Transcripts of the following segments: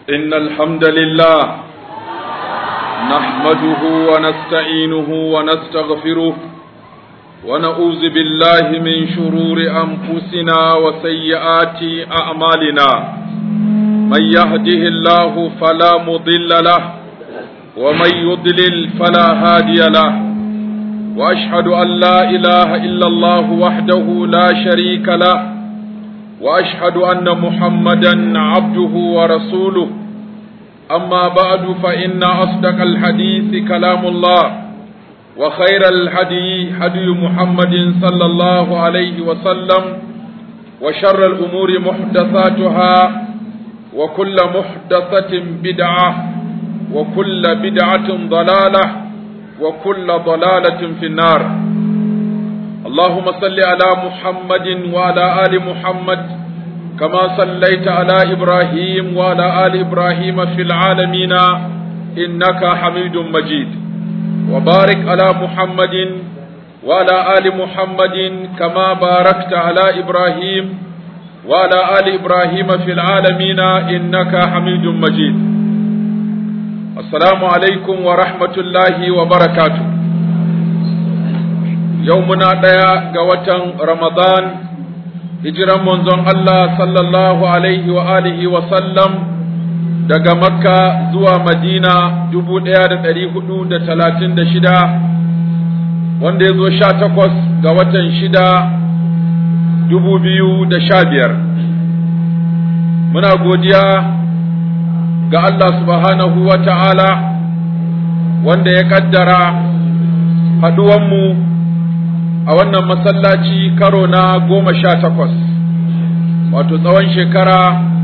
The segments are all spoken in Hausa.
إن الحمد لله نحمده ونستعينه ونستغفره ونعوذ بالله من شرور أنفسنا وسيئات أعمالنا من يهده الله فلا مضل له ومن يضلل فلا هادي له وأشهد أن لا إله إلا الله وحده لا شريك له وأشهد أن محمدا عبده ورسوله أما بعد فإن أصدق الحديث كلام الله وخير الهدي هدي محمد صلى الله عليه وسلم وشر الأمور محدثاتها وكل محدثة بدعة وكل بدعة ضلالة وكل ضلالة في النار اللهم صل على محمد وعلى آل محمد كما صليت على إبراهيم وعلى آل إبراهيم في العالمين إنك حميد مجيد وبارك على محمد وعلى آل محمد كما باركت على إبراهيم وعلى آل إبراهيم في العالمين إنك حميد مجيد السلام عليكم ورحمة الله وبركاته يومنا ديا قوة رمضان hijiran manzon Allah sallallahu alaihi wa alihi wa sallam daga Makka zuwa Madina 1436 wanda ya zo 18 ga watan 6 2015 muna godiya ga Allah subhanahu wa ta'ala wanda ya kaddara haduwanmu a wannan masallaci karo na 18 wato tsawon shekara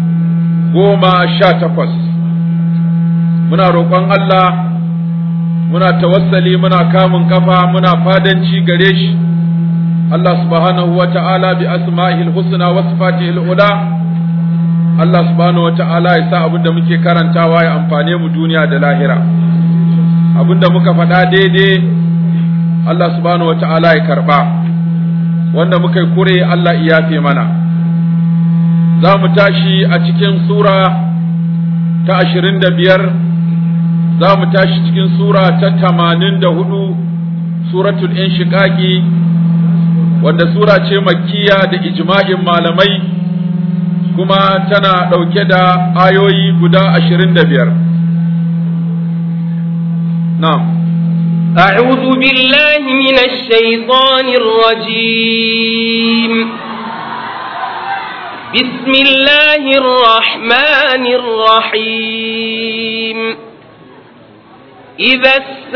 18 muna roƙon Allah muna tawassali muna kamun kafa muna fadanci gare shi Allah subhanahu wata'ala bi asma'ihil husna wa sifatihil ula Allah subhanahu wata'ala ya sa abinda muke karantawa ya amfane mu duniya da lahira abinda muka faɗa daidai Allah subhanahu wata'ala ya karba wanda muka yi kure Allah ya yafe mana za mu tashi a cikin sura ta 25 za mu tashi cikin sura ta 84 suratul inshiqaqi wanda sura ce makkiya da ijma'in malamai kuma tana dauke da ayoyi guda 25 na'am أعوذ بالله من الشيطان الرجيم بسم الله الرحمن الرحيم إذا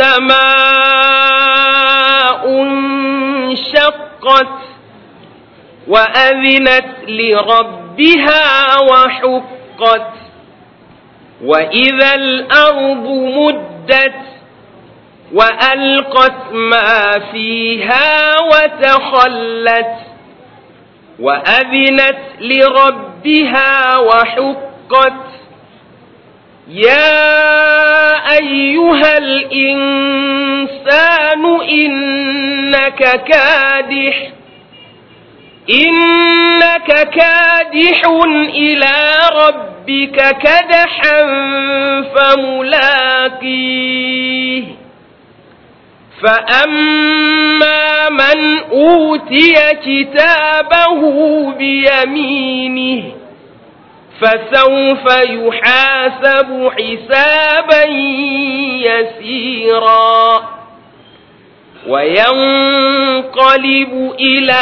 السماء انشقت وأذنت لربها وحقت وإذا الأرض مدت وألقت ما فيها وتخلت وأذنت لربها وحقت يا أيها الإنسان إنك كادح إلى ربك كدحا فملاقيه فأما من أوتي كتابه بيمينه فسوف يحاسب حسابا يسيرا وينقلب إلى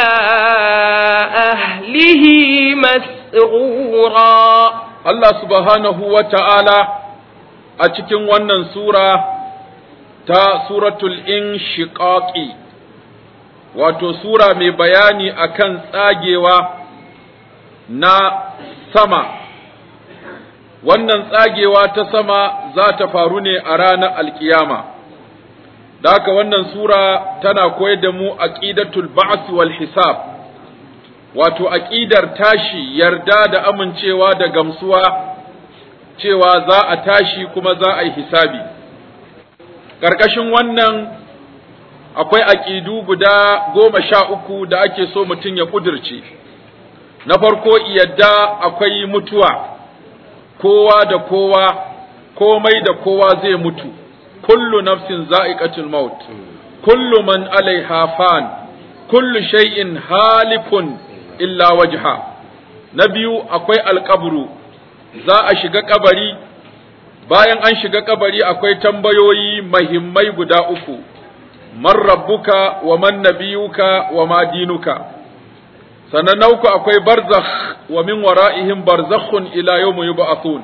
أهله مسرورا الله سبحانه وتعالى أتكن ونن سورة ta suratul inshiqaqi wato sura mai bayani akan tsagewa na sama wannan tsagewa ta sama za ta faru ne a ranar alkiyama da haka wannan sura tana koyar da mu aqidatul ba'th wal hisab wato aqidar tashi yarda da amincewa da gamsuwa cewa za a tashi kuma za a yi hisabi ƙarƙashin wannan akwai aƙidu guda 13 da ake so mutum ya ƙudurce. Na farko yadda akwai mutuwa, kowa da kowa, komai da kowa zai mutu, kullu nafsin za'iqatul maut, kullu man alaiha fan, kullu shay'in halikun illa wajha. Na biyu akwai alƙabru, za a shiga kabari, bayan an shiga kabari akwai tambayoyi mahimmai guda uku, man rabbuka wa man nabiyuka wa ma dinuka. Sannan na uku akwai barzakh wa min wara'ihim barzakhun ila yawmi yub'athun.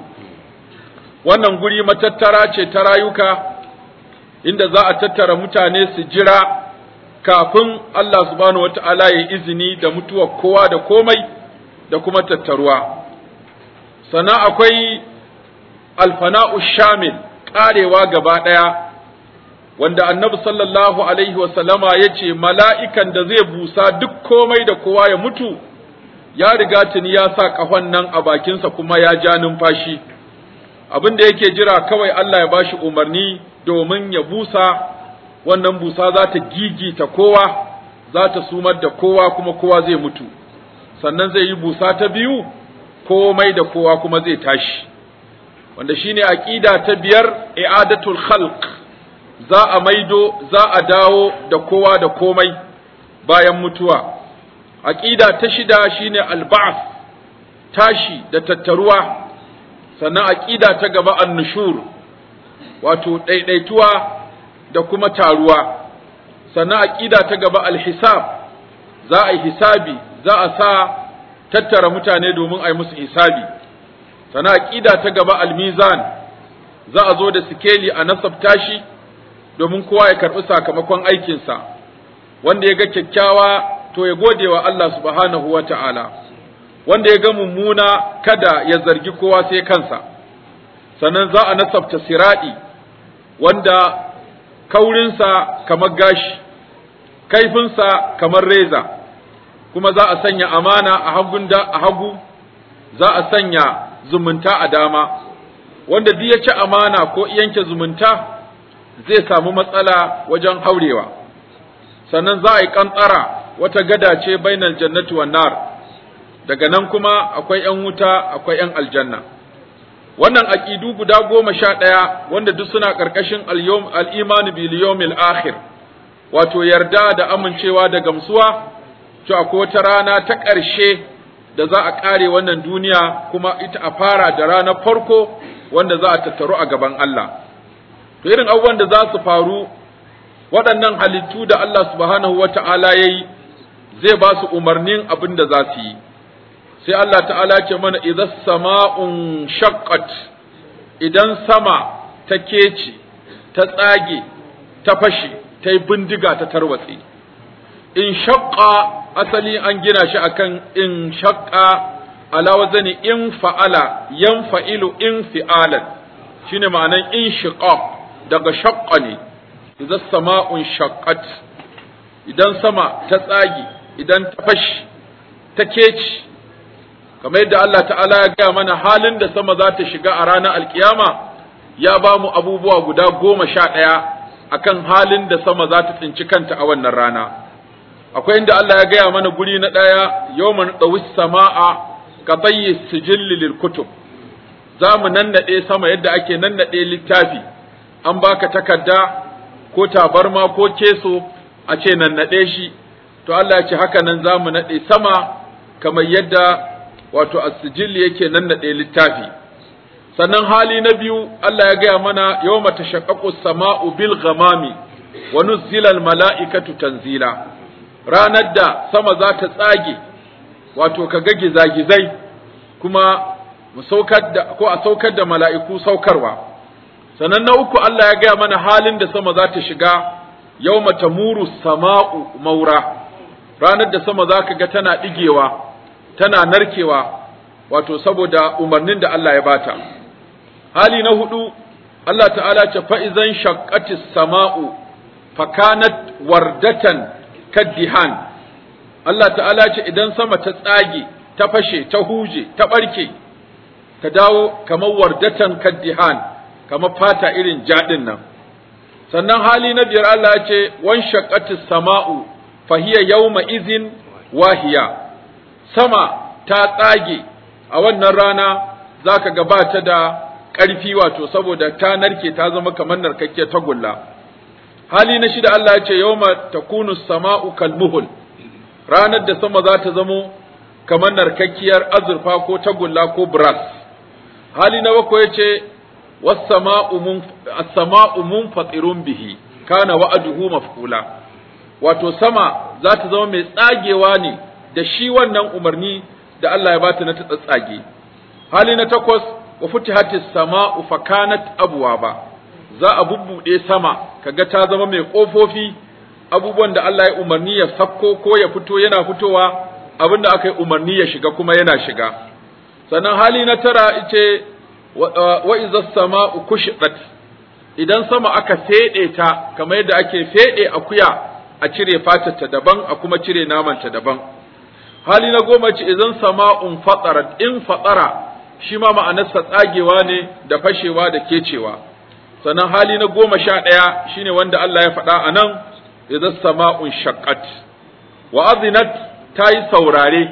Wannan guri matattara ce ta rayuka inda za a tattara mutane su jira kafin Allah subhanahu wata'ala ya izini da mutuwar kowa da komai da kuma tattaruwa. Sannan akwai alfana'u shamil, ƙarewa gaba ɗaya, wanda annabi sallallahu alaihi wasallama ya ce mala'ikan da zai busa duk komai da kowa ya mutu, ya riga tuni ya sa ƙahon nan a bakinsa kuma ya ja numfashi. Abin da yake jira kawai Allah ya bashi umarni domin ya busa, wannan busa za ta gigita kowa, za ta sumar da kowa kuma kowa zai mutu. Sannan zai yi busa ta biyu, komai da kowa kuma zai tashi. Wanda shine aqida ta biyar, i'adatul khalq, za a maido, za a dawo da kowa da komai bayan mutuwa. Aqida ta shida shine al-ba'th, tashi da tattaruwa. Sannan aqida ta gaba an-nushur, wato daidaituwa da kuma taruwa. Sannan aqida ta gaba al-hisab, za a yi hisabi, za a sa tattara mutane domin a yi musu hisabi. Sannan aqida ta gaba al-mizan, za a zo da sikeli a nasabta shi domin kowa ya karɓi sakamakon aikinsa. Wanda ya ga kyakkyawa to ya gode wa Allah subhanahu wa ta'ala, wanda ya ga mummuna kada ya zargi kowa sai kansa. Sannan za a nasabta siradi, wanda kaurinsa kamar gashi, kaifinsa kamar reza, kuma za a sanya amana a hagu, za a sanya zumunta a dama. Wanda duk ya ci amana ko yanke zumunta zai samu matsala wajen haurewa. Sannan za a yi kantsara, wata gada ce bainal jannati wan nar, daga nan kuma akwai ‘yan wuta akwai ‘yan aljanna. Wannan aƙidu guda 11 wanda duk suna ƙarƙashin al'imanu bil yawmil akhir, wato yarda da amincewa da gamsuwa to akwai wata rana ta ƙarshe da za a ƙare wannan duniya, kuma ita a fara da ranar farko wanda za a tattaru a gaban Allah. To irin abubuwan da za su faru, waɗannan halittu da Allah subhanahu wa ta'ala ya yi, zai ba su umarnin abin da za su yi. Sai Allah ta'ala ce mana idan sama'un shaqqat, idan sama ta kece, ta tsage, ta fashe, ta yi bindiga ta tarwatse. In shaqqa asali an gina shi akan in shaqqa ala wazani in fa'ala yanfa'ilu in fi'alan, shine ma'anan in shiqaq daga shaqqa ne. Idan sama'un shaqqat, idan sama ta tsage, idan ta fashe, ta kece, kamar yadda Allah ta'ala ya gaya mana halin da sama za ta shiga a ranar alkiyama, ya ba mu abubuwa guda 11 akan halin da sama za ta tsinci kanta a wannan rana. Akwai inda Allah ya gaya mana guri na ɗaya, yawman dawis sama'a ka tayyi sijilli lil kutub, za mu nannaɗe sama yadda ake nannaɗe littafi. An baka takarda ko tabarma ko keso a ce nannaɗe shi, to Allah ya ce haka nan za mu naɗe sama kamar yadda wato as-sijilli yake nannaɗe littafi. Sannan hali na biyu Allah ya gaya mana yawma tashaqqaqu as-sama'u bil ghamami wa nuzzila al-mala'ikatu tanzila, ranar da sama za ta tsage, wato kaga gizagizai, kuma mu saukar da ko a saukar da mala'iku saukarwa. Sannan na uku Allah ya gaya mana halin da sama za ta shiga, yawma tamuru as-sama'u maura, ranar da sama za ka ga tana ɗigewa, tana narkewa, wato saboda umarnin da Allah ya bata. Hali na hudu Allah ta'ala ce fa'izan shaqqatis sama'u fakanat wardatan kaddihan. Allah ta'ala ce idan sama ta tsage, ta fashe, ta huje, ta barke, ta dawo kamar wardatan kaddihan, kamar fata irin jadin nan. Sannan hali na biyar Allah ya ce wan shaqqatis sama'u fahiya yawma izin wahiya, sama ta tsage a wannan rana zaka ga ba ta da ƙarfi wato saboda ta narke ta zama kamar narkakkiyar tagulla. Hali na shida Allah ya ce yawma takunu sama'u kalmuhul, ranar da sama za ta zamo kamar narkakkiyar azurfa ko tagulla ko brass. Hali na bakwai ya ce as-sama'u munfatirun bihi kana wa'aduhu maf'ula, wato sama za ta zama mai tsagewa ne da shi wannan umarni da Allah ya bata na ta tsatsage. Hali na takwas wa futihatis sama'u fa kanat abwaba, za a bubbude sama kaga ta zama mai kofofi, abubuwan da Allah ya umarni ya sakko ko ya fito yana fitowa, abinda aka yi umarni ya shiga kuma yana shiga. Sannan hali na tara ice wa iza sama'u kushitat, idan sama aka fede ta kamar yadda ake fede akuya a cire fatarta daban a kuma cire namanta daban. Hali na goma ce idan sama'un fatarat, in fatara shi ma ma'anarsa tsagewa ne da fashewa da kecewa. Sannan hali na 11 shine wanda Allah ya faɗa a nan, idan sama'un shaqqat wa azinat, ta yi saurare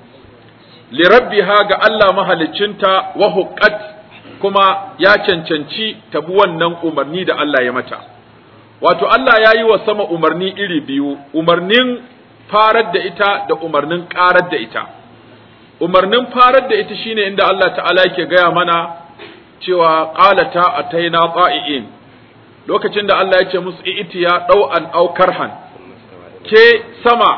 li rabbiha ga Allah mahaliccinta, wa huqqat, kuma ya cancanci tabi wannan umarni da Allah ya mata. Wato Allah ya yi wa sama umarni iri biyu, umarnin farar da ita da umarnin ƙarar da ita. Umarnin farar da ita shine inda Allah ta'ala yake gaya mana cewa qalata ataina qa'iin, lokacin da Allah ya ce musu itiya dau'an aw karhan, ke sama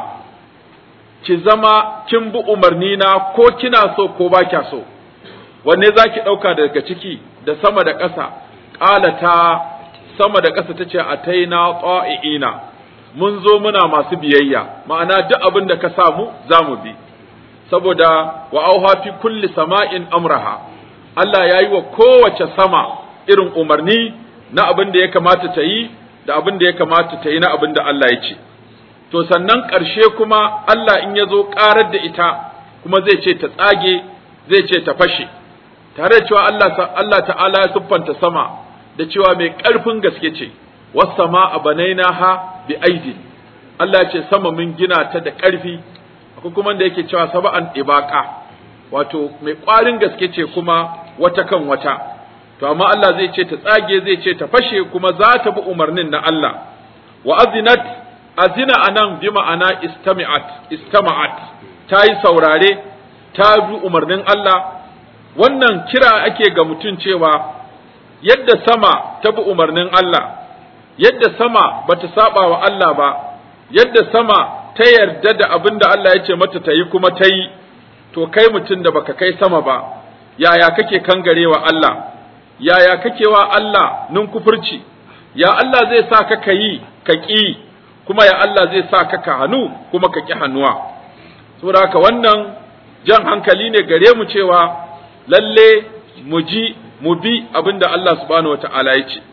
ki zama kin bi umarni na ko kina so ko ba kya so, wanne zaki dauka daga ciki da sama da ƙasa? Qalata, sama da ƙasa tace ataina qa'iina, mun zo muna masu biyayya, ma'ana duk abin da ka samu zamu bi. Saboda wa auha fi kulli sama'in amraha, Allah ya yi wa kowace sama irin umarni na abin da ya kamata ta yi da abin da ya kamata ta yi na abin da Allah ya ce. To sannan ƙarshe kuma Allah in ya zo ƙarar da ita kuma zai ce ta tsage, zai ce ta fashe, tare da cewa Allah ta'ala ya siffanta sama da cewa mai ƙarfin gaske ce, was-sama'a banainaha bi aidin, Allah ya ce sama mun gina ta da ƙarfi. Akwai kuma da yake cewa saba'an ibaka, wato mai ƙwarin gaske ce kuma wata kan wata. To amma Allah zai ce ta tsage, zai ce ta fashe, kuma za ta bi umarnin na Allah. Wa azinat, azina anan bi ma'ana istama'at, ta yi saurare, ta bi umarnin Allah. Wannan kira ake ga mutum cewa yadda sama ta bi umarnin Allah, yadda sama bata saba wa Allah ba, yadda sama ta yarda da abin da Allah ya ce mata ta yi kuma ta yi, to kai mutum da baka kai sama ba, yaya kake kangarewa Allah, yaya kake wa Allah kufurci, ya Allah zai sa ka yi ka ƙi, kuma ya Allah zai sa ka hannu kuma ka ƙi hannuwa. Saboda haka wannan jan hankali ne gare mu cewa lalle mu ji mu bi abin da Allah subhanahu wata'ala ya ce.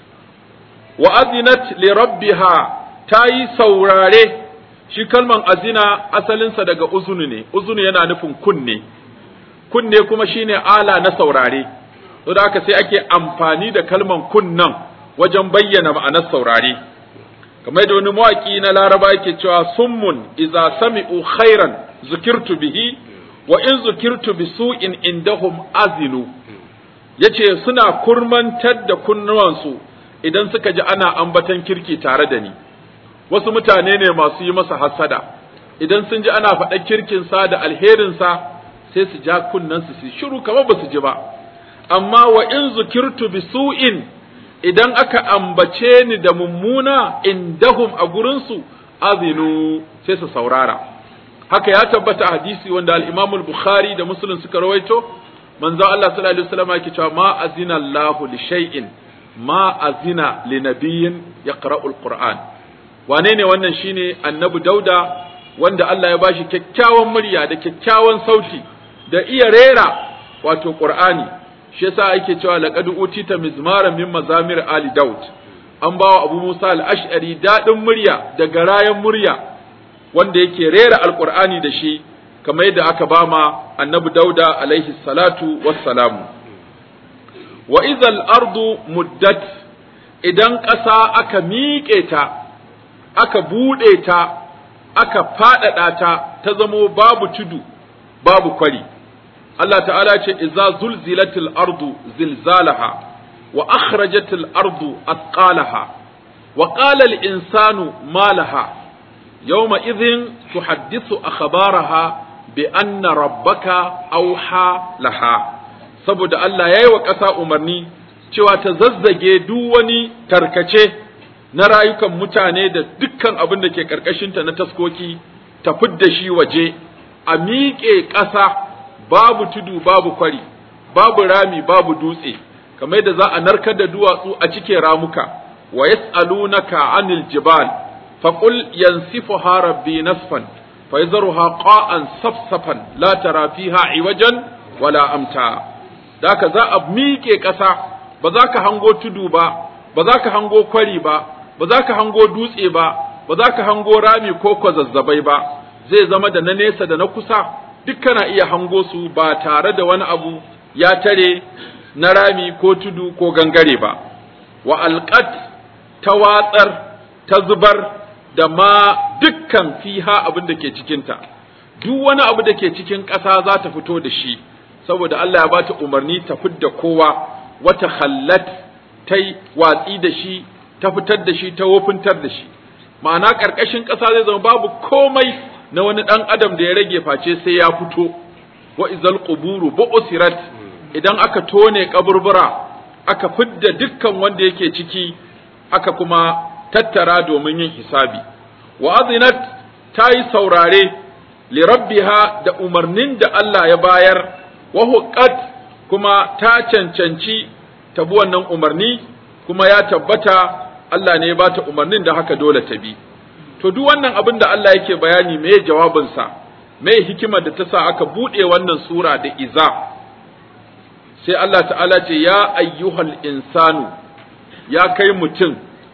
Wa azinat li rabbiha, ta yi saurare. Shi kalman azina asalinsa daga uzunu ne, uzunu yana nufin kunne, kunne kuma shine ala na saurare, to da haka sai ake amfani da kalman kunnan wajen bayyana ma'anar saurare. Kamar da wani mawaƙi na Laraba yake cewa summun iza sami'u khairan zukirtu bihi wa in zukirtu bi su'in indahum azinu, yace suna kurmantar da kunnuwansu idan suka ji ana ambatan kirki tare da ni. Wasu mutane ne masu yi masa hasada, idan sun ji ana faɗa kirkinsa da alherinsa sai su ja kunnensu su shiru kamar ba su ji ba. Amma wa in zukirtu bi su'in, idan aka ambace ni da mummuna indahum a gurinsu azinu, sai su saurara. Haka ya tabbata a hadisi wanda al-Imam al-Bukhari da Muslim suka rawaito, manzo Allah sallallahu alaihi wasallam yake cewa ma azina Allahu li shay'in ma azina li nabiyyin yaqra'u al-Qur'an. Wane ne wannan? Shine annabi Dauda, wanda Allah ya bashi kyakkyawan murya da kyakkyawan sauti da iya rera wato Qur'ani. Shi yasa ake cewa laqad utita mizmaran min mazamir ali Daud. An bawa Abu Musa al-Ash'ari dadin murya da garayan murya wanda yake rera al-Qur'ani da shi, kamar yadda aka bama annabi Dauda alaihi salatu wassalamu. Wa idhal ardu muddat, idan ƙasa aka miƙe ta, aka buɗe ta, aka faɗaɗa ta, ta zamo babu tudu, babu kwari. Allah ta'ala ce idza zulzilatil ardu zilzalaha wa akhrajatil ardu athqalaha wa qala al insanu ma laha yawma idhin tuhaddithu akhbaraha bi anna rabbaka awha laha saboda Allah yayi wa ƙasa umarni cewa ta zazzage duk wani tarkace na rayukan mutane da dukkan abin da ke ƙarƙashinta na taskoki ta fidda shi waje a miƙe ƙasa babu tudu babu kwari babu rami babu dutse kamar yadda za a narkar da duwatsu a cike ramuka wa yas'alunaka anil jibal faqul yansifuha rabbi nasfan fayzaruha qa'an safsafan la tara fiha iwajan wala amta daka za a miƙe ƙasa ba za ka hango tudu ba ba za ka hango kwari ba ba za ka hango dutse ba ba za ka hango rami ko kwazazzabai ba zai zama da na nesa da na kusa duk kana iya hango su ba tare da wani abu ya tare na rami ko tudu ko gangare ba wa alqat ta watsar ta zubar da ma dukkan fiha abin da ke cikinta duk wani abu da ke cikin ƙasa za ta fito da shi saboda Allah ya ba ta umarni ta fidda kowa wata khallat ta watsi da shi ta fitar da shi ta wofintar da shi ma'ana ƙarƙashin ƙasa zai zama babu komai na wani ɗan adam da ya rage face sai ya fito wa izal quburu bu'sirat idan aka tone kaburbura aka fidda dukkan wanda yake ciki aka kuma tattara domin yin hisabi wa azinat ta yi saurare li rabbiha da umarnin da Allah ya bayar wa huqqat kuma ta cancanci ta bi wannan umarni kuma ya tabbata Allah ne ya bata umarnin da haka dole ta bi to duk wannan abin da Allah yake bayani me jawabinsa me hikimar da ta sa aka bude wannan sura da iza sai Allah ta'ala ce ya ayyuhal insanu ya kai mutum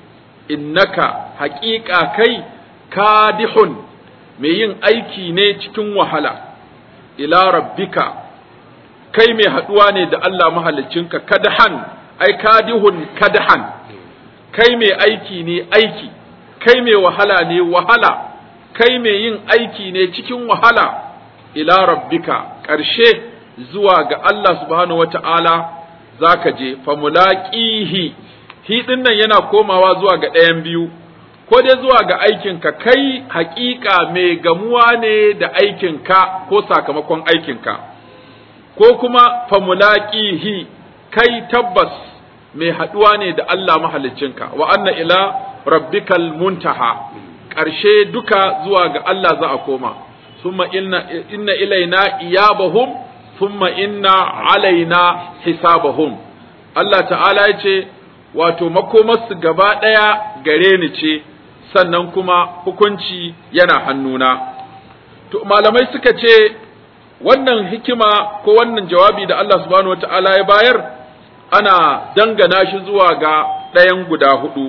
innaka haƙiƙa kai kadihun mai yin aiki ne cikin wahala ila rabbika kai mai haɗuwa ne da Allah mahaliccinka kadahan ai kadihun kadahan kai mai aiki ne aiki kai mai wahala ne wahala kai mai yin aiki ne cikin wahala ila rabbika ƙarshe zuwa ga Allah subhanahu wata'ala zaka je famulaqihi hi nan yana komawa zuwa ga ɗayan biyu ko dai zuwa ga aikinka kai haƙiƙa mai gamuwa ne da aikinka ko sakamakon aikinka ko kuma famulaqihi kai tabbas mai haɗuwa ne da Allah mahaliccinka wa anna ila rabbikal muntaha ƙarshe duka zuwa ga Allah za a koma summa inna ilaina iyabahum thumma inna alaina hisabahum Allah ta'ala ya ce wato makomarsu gaba ɗaya gare ni ce sannan kuma hukunci yana hannuna to malamai suka ce wannan hikima ko wannan jawabi da Allah subhanahu wata'ala ya bayar ana dangana shi zuwa ga ɗayan guda hudu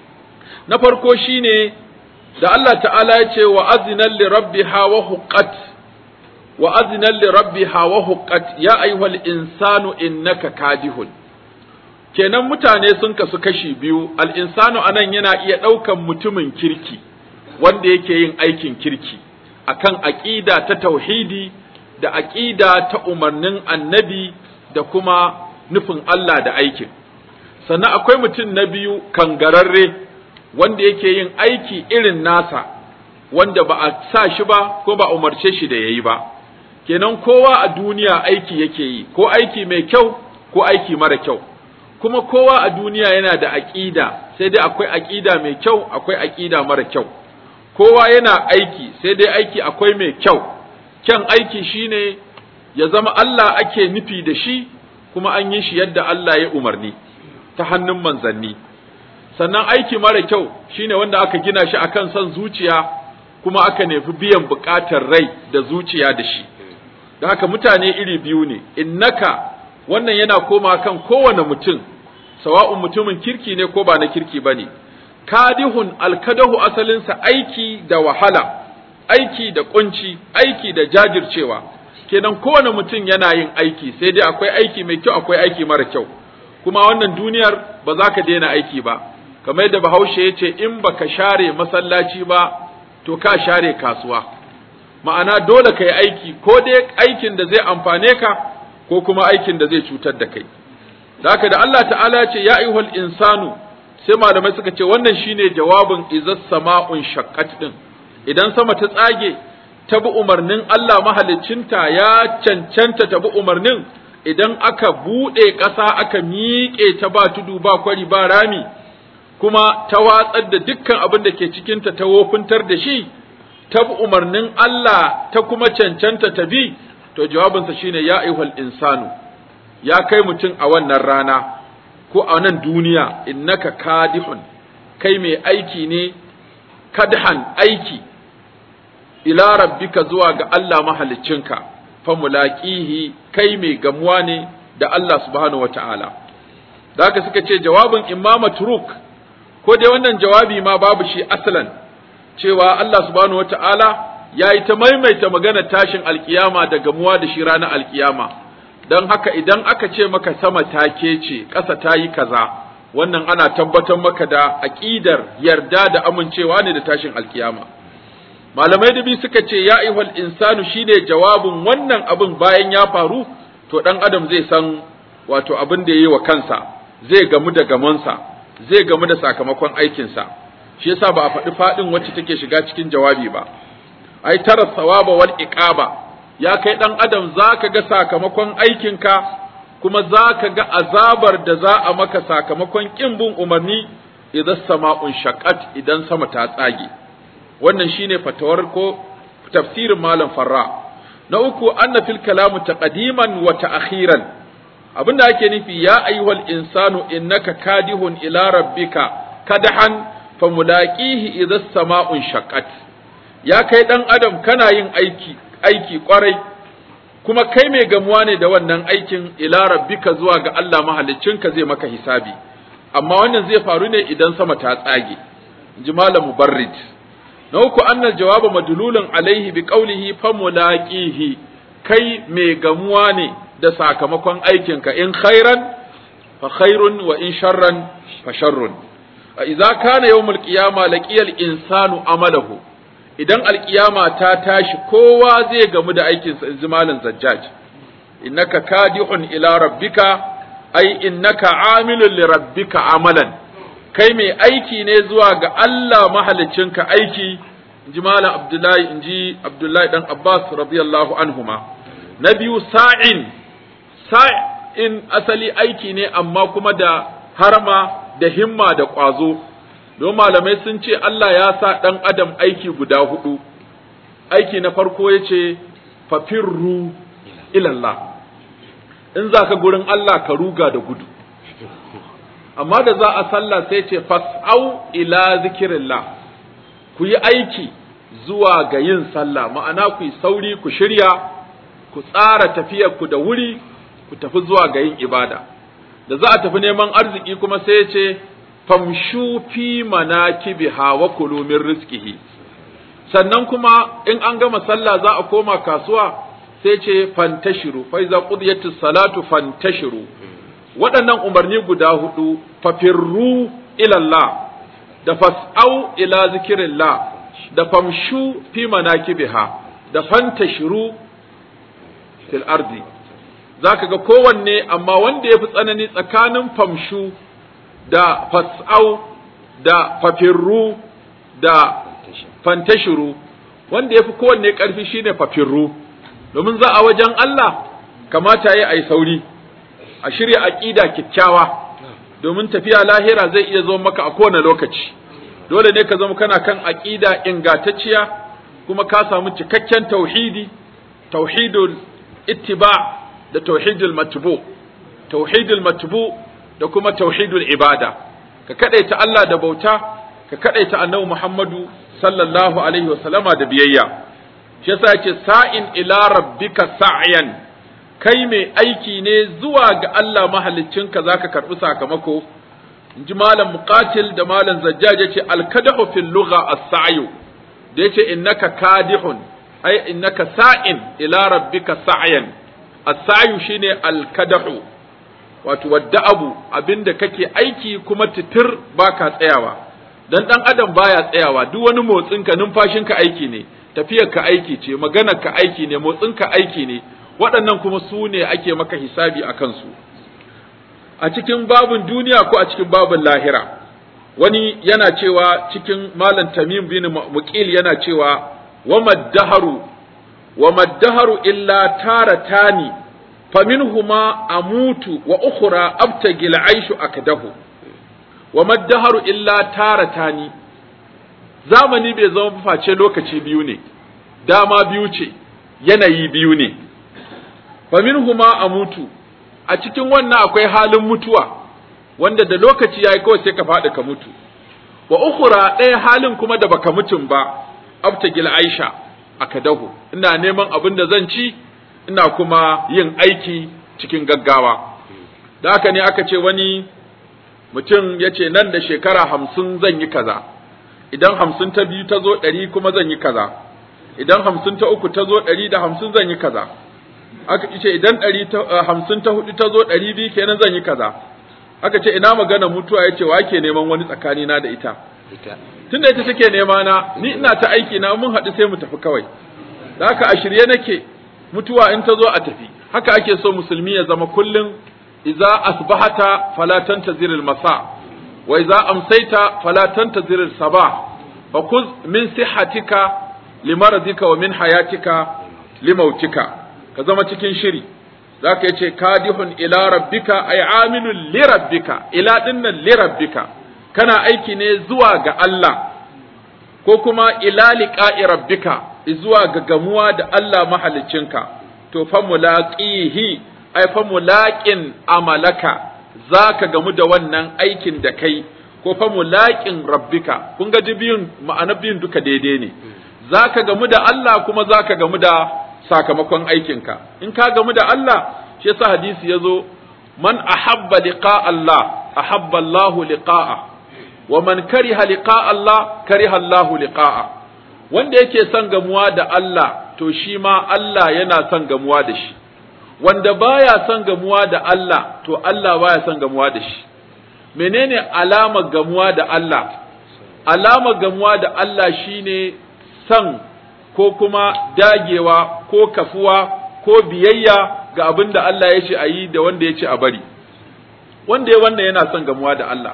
na farko shine da Allah ta'ala ya ce wa azinan li rabbiha wa huqqat wa azinan li rabbiha wa huqqat ya ayyuhal insanu innaka kadihun kenan mutane sun kasu kashi biyu al-insanu anan yana iya ɗaukan mutumin kirki wanda yake yin aikin kirki akan aqida ta tauhidi da aqida ta umarnin annabi da kuma nufin Allah da aikin sannan akwai mutum na biyu kangararre wanda yake yin aiki irin nasa wanda ba a sa shi ba ko ba a umarce shi da yayi ba kenan kowa a duniya aiki yake yi ko aiki mai kyau ko aiki mara kyau kuma kowa a duniya yana da aqida sai dai akwai aqida mai kyau akwai aqida mara kyau kowa yana aiki sai dai aiki akwai mai kyau kyan aiki shine ya zama Allah ake nufi da shi kuma an yi shi yadda Allah ya umarni ta hannun manzanni sannan aiki mara kyau shine wanda aka gina shi akan son zuciya kuma aka nufi biyan buƙatar rai da zuciya da shi da haka mutane iri biyu ne innaka wannan yana koma kan kowane mutum sawa'un mutumin kirki ne ko ba na kirki bane kadihun alkadahu asalinsa aiki da wahala aiki da kunci aiki da jajircewa kenan kowane mutum yana yin aiki sai dai akwai aiki mai kyau akwai aiki mara kyau kuma wannan duniyar ba za ka daina aiki ba kamar yadda bahaushe ya ce in baka share masallaci ba to ka share kasuwa ma'ana dole kai aiki ko dai aikin da zai amfane ka ko kuma aikin da zai cutar da kai haka da Allah ta'ala ya ce ya ayyuhal insanu sai malamai suka ce wannan shine jawabin izas sama'un shaqqat din idan sama ta tsage ta bi umarnin Allah mahaliccinta ya cancanta ta bi umarnin idan aka buɗe ƙasa aka miƙe ta ba tudu ba kwari ba rami kuma ta watsar da dukkan abin da ke cikinta ta wofintar da shi ta bi umarnin Allah ta kuma cancanta ta bi to jawabinsa shine ya ayyuhal insanu ya kai mutum a wannan rana ko a nan duniya innaka kadihun kai mai aiki ne kadhan aiki ila rabbika zuwa ga Allah mahaliccinka fa mulaqihi kai mai gamuwa ne da Allah subhanahu wataala da haka suka ce jawabin imama turuk ko dai wannan jawabi ma babu shi aslan cewa Allah subhanahu wataala yayi ta maimaita magana tashin alkiyama da gamuwa da shi ranar alkiyama dan haka idan aka ce maka sama ta kece ƙasa ta yi kaza wannan ana tabbatar maka da aqidar yarda da amincewa ne da tashin alkiyama malamai da bi suka ce ya ayyuhal insanu shine jawabin wannan abin bayan ya faru to dan adam zai san wato abin da yayi wa kansa zai gamu da gamonsa zai gamu da sakamakon aikinsa shi yasa ba a faɗi faɗin wacce take shiga cikin jawabi ba ai tara sawaba wal iqaba ya kai dan adam zaka ga sakamakon aikinka kuma zaka ga azabar da za a maka sakamakon kin bin umarni idan sama'un shaqqat idan sama ta tsage wannan shine fatawar ko tafsirin malam farra na uku anna fil kalamu taqdiman wa ta'khiran abinda ake nufi ya ayyuhal insanu innaka kadihun ila rabbika kadahan famulaqihi idha sama'un shaqqat ya kai dan adam kana yin aiki kwarai kuma kai mai gamuwa ne da wannan aikin ila rabbika zuwa ga Allah mahaliccinka zai maka hisabi amma wannan zai faru ne idan sama ta tsage inji malam mubarrid na uku annal jawaba madlulun alaihi bi qawlihi famulaqihi kai mai gamuwa ne da sakamakon aikinka in khairan fa khairun wa in sharran fa sharrun idza kana yawmul qiyama laqiyal insanu amalahu idan alqiyama ta tashi kowa zai gamu da aikinsa in zimalin zajjaj innaka kadihun ila rabbika ay innaka amilun li rabbika amalan kai mai aiki ne zuwa ga Allah mahaliccinka aiki inji malam Abdullahi inji Abdullahi dan Abbas radiyallahu anhuma na biyu sa'in asali aiki ne amma kuma da harma da himma da ƙwazo don malamai sun ce Allah ya sa ɗan adam aiki guda hudu aiki na farko ya ce fafirru ilallah in za ka gurin Allah ka ruga da gudu amma da za a sallah sai ce fas'au ila zikirillah ku yi aiki zuwa ga yin sallah ma'ana ku yi sauri ku shirya ku tsara tafiyar ku da wuri ku tafi zuwa ga yin ibada da za a tafi neman arziki kuma sai ya ce famshu fi manakibiha wa kulu min rizqihi sannan kuma in an gama sallah za a koma kasuwa sai ce fantashiru fa iza qudiyatis salatu fantashiru waɗannan umarni guda hudu fafirru ila Allah da fas'au ila zikirillah da famshu fi manakibiha da fantashiru fil ardi zaka ga kowanne amma wanda yafi tsanani tsakanin famshu da fas'au da fafirru da fantashiru wanda yafi kowanne karfi shine fafirru domin za a wajen Allah kamata yayi ai sauri a shirya aqida kikkiawa domin tafiya lahira zai iya zo maka a kowane lokaci dole ne ka zama kana kan aqida ingantacciya kuma ka samu cikakken tauhidi tauhidul ittiba da tauhidul matbu da kuma tauhidul ibada ka kadaita Allah da bauta ka kadaita annabi Muhammadu sallallahu alaihi wasallama da biyayya shi yasa yake sa'in ila rabbika sa'yan kai mai aiki ne zuwa ga Allah mahaliccinka zaka karbi sakamako inji malam muqatil da malam zajjaj yace al-kadahu fil lugha as-sa'yu da yace innaka kadihun ay innaka sa'in ila rabbika sa'yan as-sa'yu shine al-kadahu wato wadda'abu abinda kake aiki kuma titir baka tsayawa dan adam baya tsayawa duk wani motsinka numfashinka aiki ne tafiyarka aiki ce, maganarka aiki ne, motsinka aiki ne, waɗannan kuma su ne ake maka hisabi a kansu. A cikin babin duniya ko a cikin babin lahira, wani yana cewa cikin Malam Tamim bin Muqil yana cewa, wa maddaharu illa taratani, faminhuma amutu wa ukhra abtagi al-aishu akdahu. Wa maddaharu illa taratani, zamani bai zama face lokaci biyu ne, dama biyu ce, yanayi biyu ne. Faminhuma amutu, a cikin wannan akwai halin mutuwa, wanda da lokaci yayi kawai sai ka faɗi ka mutu. Wa ukhra ɗaya halin kuma da baka mutun ba, abtagil aisha akadahu, ina neman abin da zan ci, ina kuma yin aiki cikin gaggawa. Da haka ne aka ce wani mutum ya ce nan da shekara 50 zan yi kaza, idan 50 ta biyu ta zo 100 kuma zan yi kaza, idan 50 ta uku ta zo 150 zan yi kaza, aka ce idan 50 ta hudu ta zo 200 kenan zan yi kaza. Aka ce ina magana mutuwa, ya ce wa ke neman wani tsakani na da ita, tunda ita take nema na, ni ina ta aiki na, mun haɗu sai mu tafi kawai. Da haka a shirye nake, mutuwa in ta zo a tafi. Haka ake so musulmi ya zama kullum, idza asbahata fala tantazir al-masa wa idza amsayta fala tantazir al-sabah fa khudh min sihhatika limaradika wa min hayatika limautika. Ka zama cikin shiri, zaka yace kadihun ila rabbika ay amilun li rabbika, ila dinnan li rabbika, kana aiki ne zuwa ga Allah, ko kuma ila liqa'i rabbika, zuwa ga gamuwa da Allah mahaliccinka. To fa mulaqihi ay fa mulaqin amalaka, zaka gamu da wannan aikin da kai, ko fa mulaqin rabbika. Kun ga biyun, ma'ana biyun duka daidai ne, zaka gamu da Allah kuma zaka gamu da sakamakon aikinka. In ka gamu da Allah, shi yasa hadisi yazo, man ahabba liqa Allah ahabba Allah liqa'a, wa man kariha liqa Allah kariha Allah liqa'a. Wanda yake son gamuwa da Allah, to shi ma Allah yana son gamuwa da shi. Wanda baya son gamuwa da Allah, to Allah baya son gamuwa da shi. Menene alamar gamuwa da Allah? Alamar gamuwa da Allah shine son ko kuma dagewa ko kafuwa ko biyayya ga abin da Allah ya ce a yi da wanda ya ce a bari. Wanda yana son gamuwa da Allah.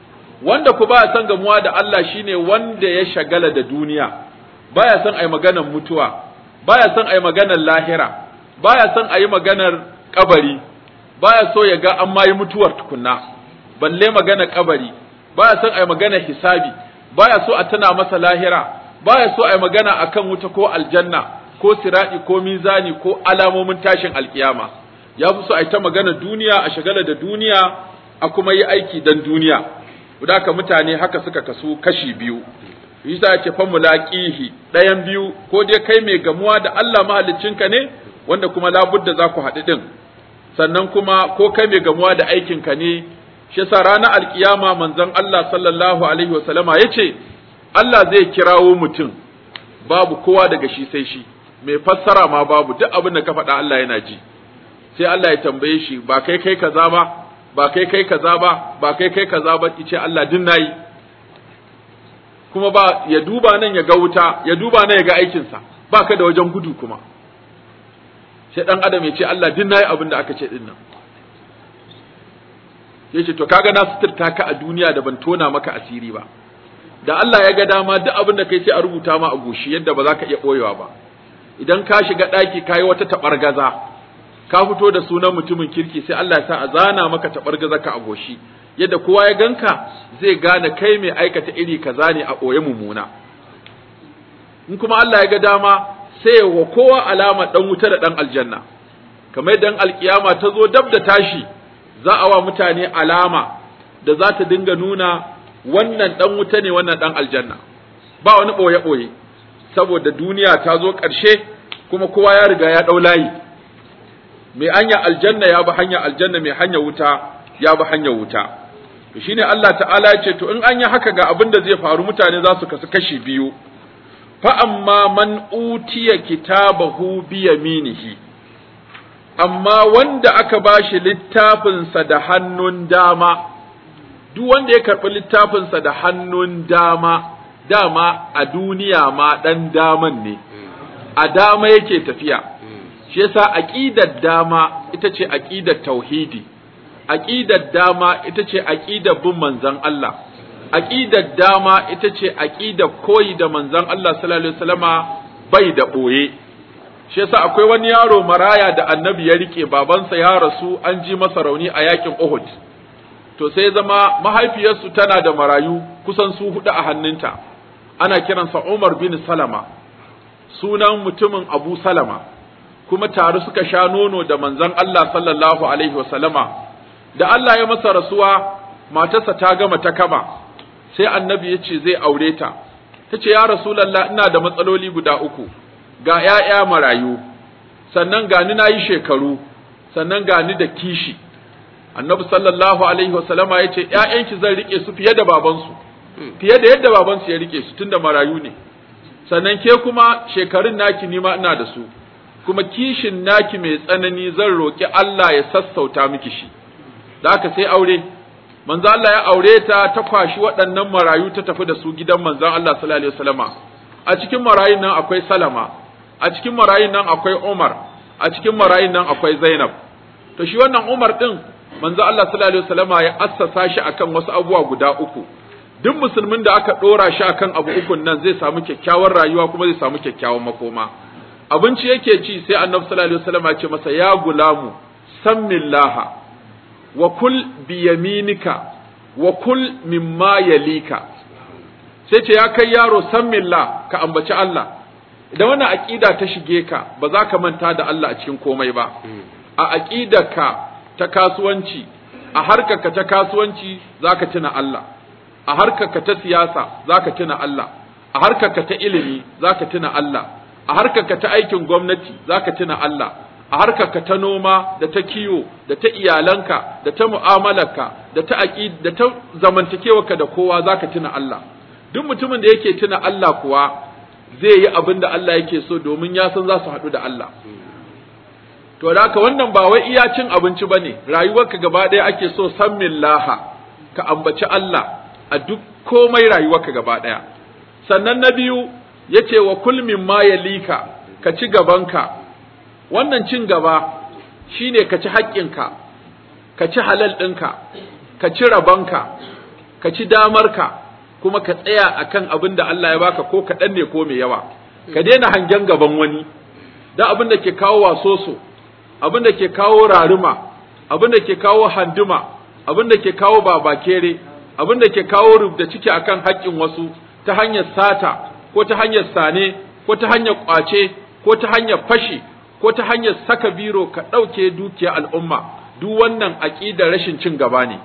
Wanda ku baya son gamuwa da Allah shine wanda ya shagala da duniya, baya son a yi maganar mutuwa, baya son a yi maganar lahira, baya son a yi maganar kabari, baya so ya ga an ma yi mutuwar tukunna, balle maganar kabari, baya son a yi maganar hisabi, baya so a tana masa lahira, baya so a yi magana akan wuta ko aljanna ko sirati ko mizani ko alamomin tashin alkiyama. Ya fi so a yi ta magana duniya, a shagala da duniya, a kuma yi aiki dan duniya. Haka mutane haka suka kasu kashi biyu. Isa yake fa mulaqihi, ɗayan biyu, ko dai kai mai gamuwa da Allah mahaliccinka ne, wanda kuma labudda za ku haɗu ɗin, sannan kuma ko kai mai gamuwa da aikinka ne. Shi yasa ranar alkiyama manzon Allah sallallahu alaihi wasallama yace Allah zai kirawo mutum, babu kowa daga shi sai shi, mai fassara ma babu, duk abin da ka faɗa Allah yana ji. Sai Allah ya tambaye shi, ba kai kaza ba, ba kai kaza ba, ba kai kaza ba, yace Allah din nayi. Kuma ba ya duba nan ya ga wuta, ya duba nan ya ga aikinsa, ba ka da wajen gudu kuma. Sai ɗan adam ya ce Allah din nayi abin da aka ce din nan. Yace to kaga na suturta ka a duniya da ban tona maka asiri ba. Da Allah ya ga dama duk abin da kai sai a rubuta ma a goshi yadda ba za ka iya ɓoyewa ba. Idan ka shiga ɗaki ka yi wata taɓargaza, ka fito da sunan mutumin kirki, sai Allah ya sa a zana maka taɓargaza ka a goshi, yadda kowa ya ganka zai gane kai mai aikata iri kaza ne a ɓoye mummuna. In kuma Allah ya ga dama sai wa kowa alama ɗan wuta da ɗan aljanna, kamar dan alkiyama ta zo dab da tashi, za a wa mutane alama da za ta dinga nuna wannan ɗan wuta ne, wannan ɗan aljanna, ba wani ɓoye-ɓoye, saboda duniya ta zo ƙarshe kuma kowa ya riga ya ɗau layi. Mai hanya aljanna ya bi hanya aljanna, mai hanya wuta ya bi hanya wuta. To shine Allah ta'ala ya ce to in an yi haka ga abin da zai faru, mutane za su kasu kashi biyu. Fa amma man utiya kitabahu bi yaminihi, amma wanda aka bashi littafinsa da hannun dama, duk wanda ya karɓi littafinsa da hannun dama, dama a duniya ma dan daman ne a dama yake tafiya shi yasa aqidar dama ita ce aqidar tauhidi aqidar dama ita ce aqidar bin manzon Allah aqidar dama ita ce aqidar koyi da manzon Allah sallallahu alaihi wasallama bai da boye shi yasa akwai wani yaro maraya da annabi ya rike babansa ya rasu an ji masa rauni a yakin Uhud to sai zama mahaifiyarsu tana da marayu kusan su hudu a hannunta ana kiransa Umar bin Salama sunan mutumin Abu Salama kuma tare suka sha nono da manzon Allah sallallahu alaihi wasallama da Allah ya masa rasuwa matarsa ta gama ta kaba sai annabi ya ce zai aure ta tace ya rasulullah ina da matsaloli guda uku ga ƴaƴa marayu sannan ga ni nayi shekaru sannan ga ni da kishi annabi sallallahu alaihi wasallama ya ce ƴaƴanki zan rike su fiye da babansu fiye da yadda babansu ya rike su tunda marayu ne sannan ke kuma shekarun naki nima ina da su kuma kishin naki mai tsanani zan roki Allah ya sassauta miki shi da haka sai aure manzo Allah ya aure ta ta kwashi waɗannan marayu ta tafi da su gidan manzon Allah sallallahu alaihi wasallama a cikin marayun nan akwai Salama a cikin marayun nan akwai Umar a cikin marayun nan akwai Zainab to shi wannan Umar din manzo Allah sallallahu alaihi wasallama ya assasa shi akan wasu abubuwa guda uku duk musulmin da aka dora shi akan abu ukun nan zai samu kyakkyawar rayuwa kuma zai samu kyakkyawan makoma abinci yake ci sai annabi sallallahu alaihi wasallama ya ce masa ya gulamu sammillaha wa kul biyaminika wa kul mimma yalika sai ce ya kai yaro sammillah ka ambaci Allah idan wannan aqida ta shige ka ba za ka manta da Allah a cikin komai ba a aqidarka ta kasuwanci a harkarka ta kasuwanci zaka tuna Allah a harkarka ta siyasa zaka tuna Allah a harkarka ta ilimi zaka tuna Allah a harkarka ta aikin gwamnati zaka tuna Allah a harkarka ta noma da ta kiwo da ta iyalanka da ta mu'amalarka da ta da ta zamantakewarka da kowa zaka tuna Allah duk mutumin da yake tuna Allah kuwa zai yi abin da Allah yake so domin ya san za su haɗu da Allah to da haka wannan ba wai iya cin abinci bane rayuwarka gaba ɗaya ake so sammillaha ka ambaci Allah a duk komai rayuwarka gaba ɗaya sannan na biyu yace wa kul mimma yalika ka ci gabanka wannan cin gaba shine ka ci haƙƙinka ka ci halal ɗinka ka ci rabanka ka ci damarka kuma ka tsaya akan abin da Allah ya baka ko kaɗan ne ko mai yawa ka daina hangen gaban wani da abin da ke kawo wasoso abin da ke kawo raruma abin da ke kawo handuma abin da ke kawo babakere abin da ke kawo rubda ciki akan haƙƙin wasu ta hanyar sata ko ta hanyar sane ko ta hanyar ƙwace ko ta hanyar fashi ko ta hanyar saka biro ka ɗauke dukiyar al'umma duk wannan aƙidar rashin cin gaba ne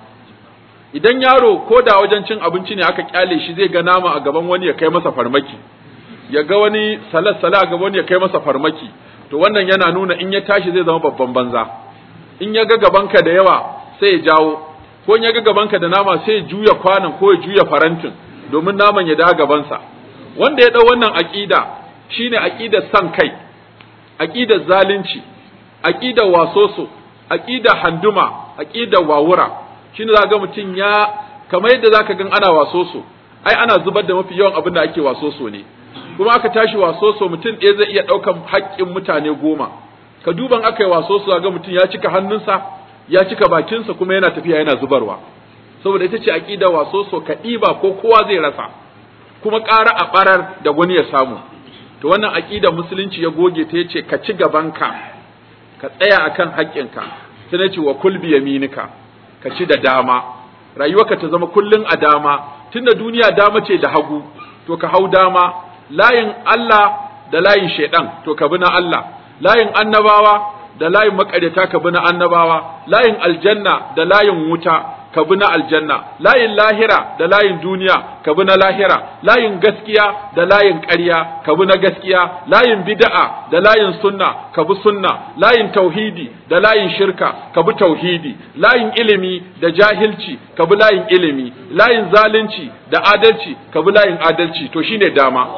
idan yaro ko da wajen cin abinci ne aka kyale shi zai ga nama a gaban wani ya kai masa farmaki ya ga wani salat-sala a gaban wani ya kai masa farmaki to wannan yana nuna in ya tashi zai zama babban banza in ya ga gabanka da yawa sai ya jawo ko in ya ga gabanka da nama sai ya juya kwanan ko ya juya farantin domin naman ya dawo gabansa wanda ya dau wannan aqida shine aqidar san kai aqidar zalunci aqidar wasoso aqidar handuma aqidar wawura shine za ga mutum ya kamar yadda zaka gan ana wasoso ai ana zubar da mafi yawan abin da ake wasoso ne kuma aka tashi wasoso mutum ɗaya zai iya ɗaukan haƙƙin mutane 10 ka duban aka yi wasoso za ga mutum ya cika hannunsa ya cika bakinsa kuma yana tafiya yana zubarwa saboda ita ce aqida wasoso ka ɗiba ko kowa zai rasa kuma ƙara a ɓarar da wani ya samu to wannan aqida musulunci ya goge ta yace ka ci gabanka ka tsaya akan haƙƙinka sai na ce wa kul bi yaminika ka ci da dama rayuwarka ta zama kullun a dama tunda duniya dama ce da hagu to ka hau dama layin Allah da layin shaidan to ka bi na Allah layin annabawa da layin makaryata ka bi na annabawa layin aljanna da layin wuta ka bi na aljanna layin lahira da layin duniya ka bi na lahira layin gaskiya da layin ƙarya ka bi na gaskiya layin bid'a da layin sunna ka bi sunna layin tauhidi da layin shirka ka bi tauhidi layin ilimi da jahilci ka bi layin ilimi layin zalunci da adalci ka bi layin adalci to shine dama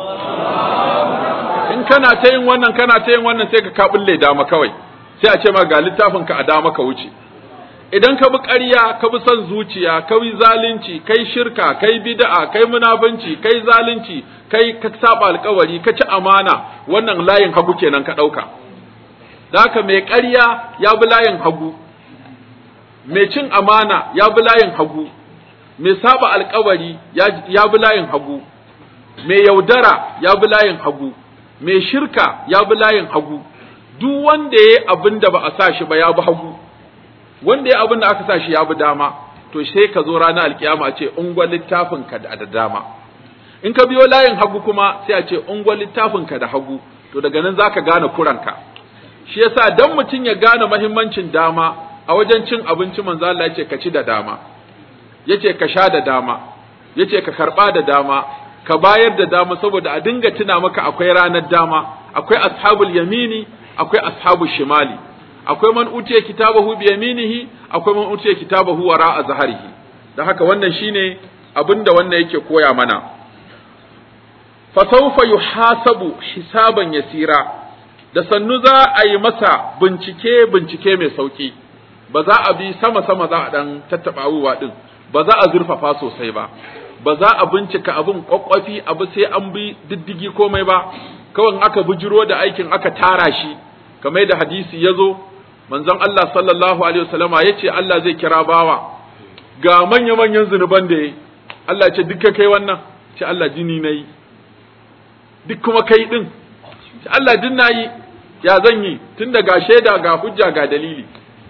in kana ta yin wannan sai ka kabulle dama kawai sai a ce ma ga littafin ka a dama ka wuce idan ka bi ƙarya ka bi son zuciya ka yi zalunci kai shirka kai bid'a kai munafunci kai zalunci kai ka saba alƙawari ka ci amana wannan layin hagu kenan ka ɗauka da haka mai ƙarya ya bi layin hagu mai cin amana ya bi layin hagu mai saba alƙawari ya bi layin hagu mai yaudara ya bi layin hagu mai shirka ya bi layin hagu duk wanda ya yi abin da ba a sa shi ba ya bi hagu wanda ya abin da aka sa shi ya bi dama to sai ka zo ranar alkiyama a ce ungwa littafin ka da dama in ka biyo layin hagu kuma sai a ce ungwa littafin ka da hagu to daga nan zaka gane kuranka shi yasa dan mutum ya gane muhimmancin dama a wajen cin abinci manzo Allah yace ka ci da dama yace ka sha da dama yace ka karba da dama ka bayar da dama saboda a dinga tuna maka akwai ranar dama akwai ashabul yamini akwai ashabul shimali akwai man utiya kitabahu bi yaminihi akwai man utiya kitabahu wara'a zahrihi dan haka wannan shine abinda wannan yake koya mana fa sawfa yuhasabu hisaban yasira da sannu za a yi masa bincike mai sauki ba za a bi sama za a dan tattaba abubuwa din ba za a zurfafa sosai ba za a bincika abin kwakwafi abu sai an bi diddigi komai ba kawai aka bujiro da aikin aka tara shi kamar da hadisi ya zo manzon Allah sallallahu alaihi wasallama yace Allah zai kira bawa ga manya-manyan zunuban da yayi Allah ce dukkan kai wannan ce Allah jini nayi duk kuma kai din ce Allah din nayi ya zan yi tunda ga shaida ga hujja ga dalili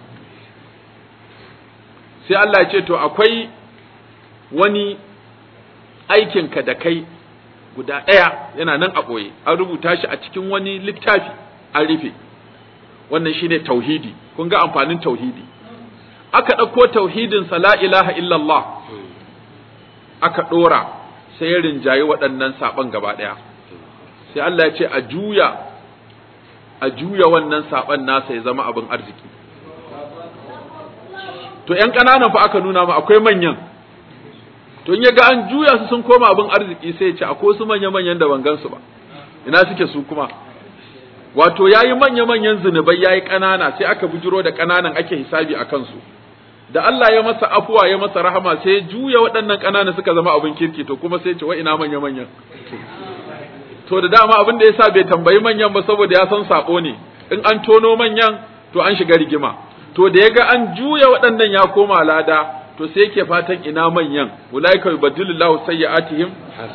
sai Allah ya ce to akwai wani aikinka da kai guda ɗaya yana nan a ɓoye an rubuta shi a cikin wani littafi an rufe wannan shine tauhidi kun ga amfanin tauhidi aka ɗauko tauhidin sa la ilaha illallah aka ɗora sai ya rinjayi waɗannan saɓan gaba ɗaya sai Allah ya ce a juya wannan saɓan nasa ya zama abin arziki to ƴan ƙananan fa aka nuna ma akwai manyan to in ya ga an juya su sun koma abin arziki sai ya ce akwai su manya-manyan da ban gansu ba ina suke su kuma wato yayi manya-manyan zunubai yayi ƙanana sai aka bujiro da ƙananan ake hisabi a kansu da Allah ya masa afuwa ya masa rahama sai ya juya waɗannan ƙananan suka zama abin kirki to kuma sai ya ce wa ina manya-manyan to da dama abin da yasa bai tambayi manyan ba saboda ya san sabo ne in an tono manyan to an shiga rigima to da ya ga an juya waɗannan ya koma lada to sai yake fatan ina manyan ulaika yubaddilullahu sayyi'atihim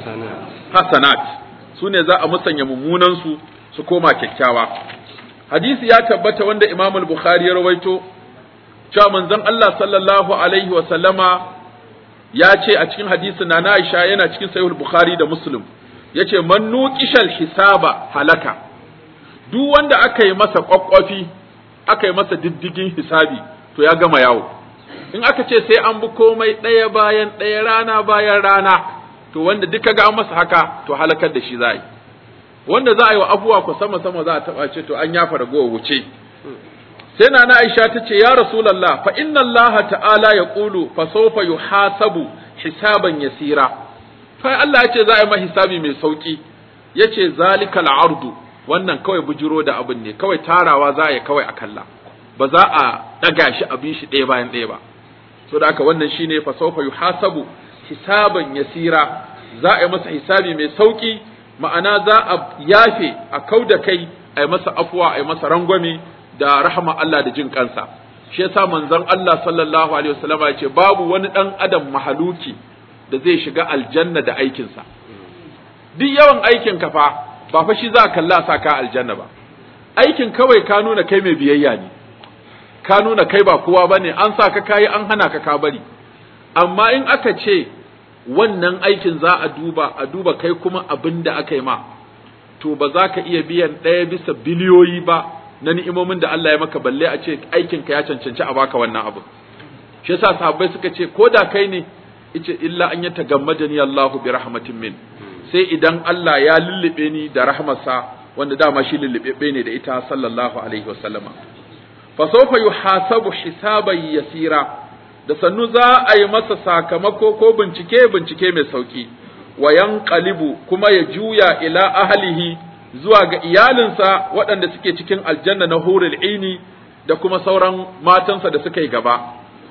hasanat sune za a musanya mummunan su koma kyakkyawa hadisi ya tabbata wanda Imam al-Bukhari ya rawaito cewa manzon Allah sallallahu alaihi wa sallama ya ce a cikin hadisin na Aisha yana cikin sahih al-Bukhari da Muslim yace man nuqishal hisaba halaka duk wanda aka yi masa kwakwafi aka yi masa diddigin hisabi to ya gama yawo in aka ce sai an bi komai ɗaya bayan ɗaya rana bayan rana to wanda duka ga an masa haka to halakar da shi za a yi wanda za a yi wa abubuwa ko sama za a taɓa ce to an yafa ragowar wuce sai na Aisha ta ce ya Rasulallah fa inna Allah ta'ala ya ƙulu fa sawfa yuhasabu hisaban yasira fa Allah ya ce za a yi ma hisabi mai sauki ya ce zalikal ardu wannan kawai bujiro da abin ne kawai tarawa za a yi kawai a kalla ba za a ɗaga shi abin shi ɗaya bayan ɗaya ba so da haka wannan shine fa sawfa yuhasabu hisaban yasira za a yi masa hisabi mai sauki ma'ana za a yafe a kauda kai a yi masa afuwa a yi masa rangwame da rahama Allah da jin kansa shi yasa manzon Allah sallallahu alaihi wasallam ya ce babu wani dan adam mahaluki da zai shiga aljanna da aikinsa duk yawan aikin ka fa ba fa shi za ka kalla sa ka aljanna ba aikin kawai ka nuna kai mai biyayya ne ka nuna kai ba kowa bane an sa ka kayi an hana ka ka bari amma in aka ce wannan aikin za a duba kai kuma abin da aka yi ma to ba za ka iya biyan ɗaya bisa biliyoyi ba na ni'imomin da Allah ya maka balle a ce aikin ka ya cancanci a baka wannan abu shi yasa sahabbai suka ce ko da kai ne yace illa an yatagammadani Allahu bi rahmatin min sai idan Allah ya lullube ni da rahmarsa wanda dama shi lullube ne da ita sallallahu alaihi wasallama fa sawfa yuhasabu hisaban yasira da sannu za a yi masa sakamako ko bincike mai sauki wa yanqalibu kuma ya juya ila ahlihi zuwa ga iyalinsa waɗanda suke cikin aljanna na hurul aini da kuma sauran matansa da suka yi gaba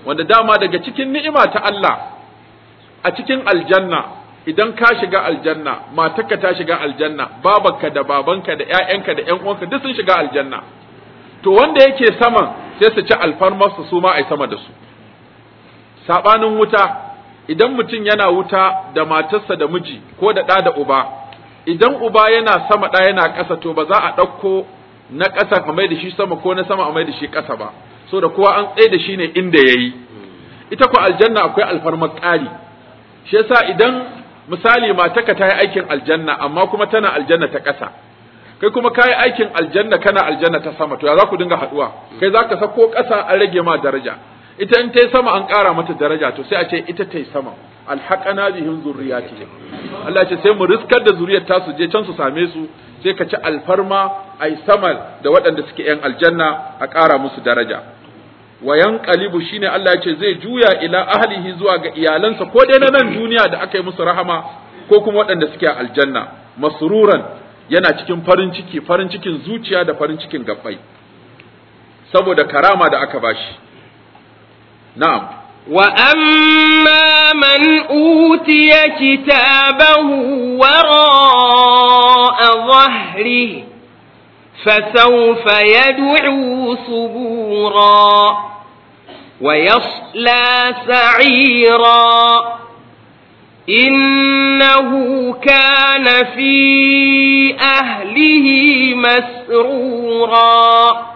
wanda dama daga cikin ni'ima ta Allah a cikin aljanna idan ka shiga aljanna matarka ta shiga aljanna babanka da babanka da ƴaƴanka da ƴan uwanka duk sun shiga aljanna to wanda yake saman sai su ci alfarmarsu su ma ai sama da su sabanin wuta idan mutum yana wuta da matarsa da miji ko da ɗa da uba idan uba yana sama ɗa yana ƙasa to ba za a ɗauko na ƙasa a mai da shi sama ko na sama a mai da shi ƙasa ba so da kowa an tsaye da shi ne inda ya yi ita ko aljanna akwai alfarmar ƙari shi yasa idan misali mataka ta yi aikin aljanna amma kuma tana aljanna ta ƙasa kai kuma ka yi aikin aljanna kana aljanna ta sama to ya za ku dinga haɗuwa kai za ka sako ƙasa an rage ma daraja ita in ta yi sama an ƙara mata daraja to sai a ce ita ta yi sama alhaƙana bihim zurriyatihim Allah ce sai mu riskar da zuriyar ta su je can su same su sai ka ci alfarma ai sama da waɗanda suke yan aljanna a ƙara musu daraja wa yanqalibu shine Allah ya ce zai juya ila ahlihi zuwa ga iyalansa ko dai na nan duniya da aka yi musu rahama ko kuma waɗanda suke a aljanna masruran yana cikin farin cikin zuciya da farin cikin gabbai saboda karama da aka bashi na'am وأما من أوتي كتابه وراء ظهره فسوف يدعو ثبورا ويصلى سعيرا إنه كان في أهله مسرورا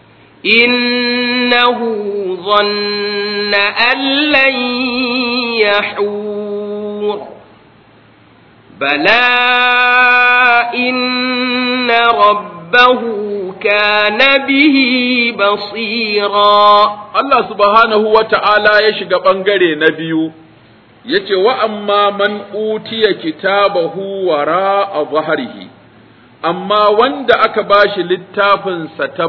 إنه ظن أن لن يحور بلى إن ربه كان به بصيرا الله سبحانه وتعالى يشغى بانغري نبيو yace wa amma man utiya kitabahu wara dhahrihi amma wanda aka bashi littafinsa ta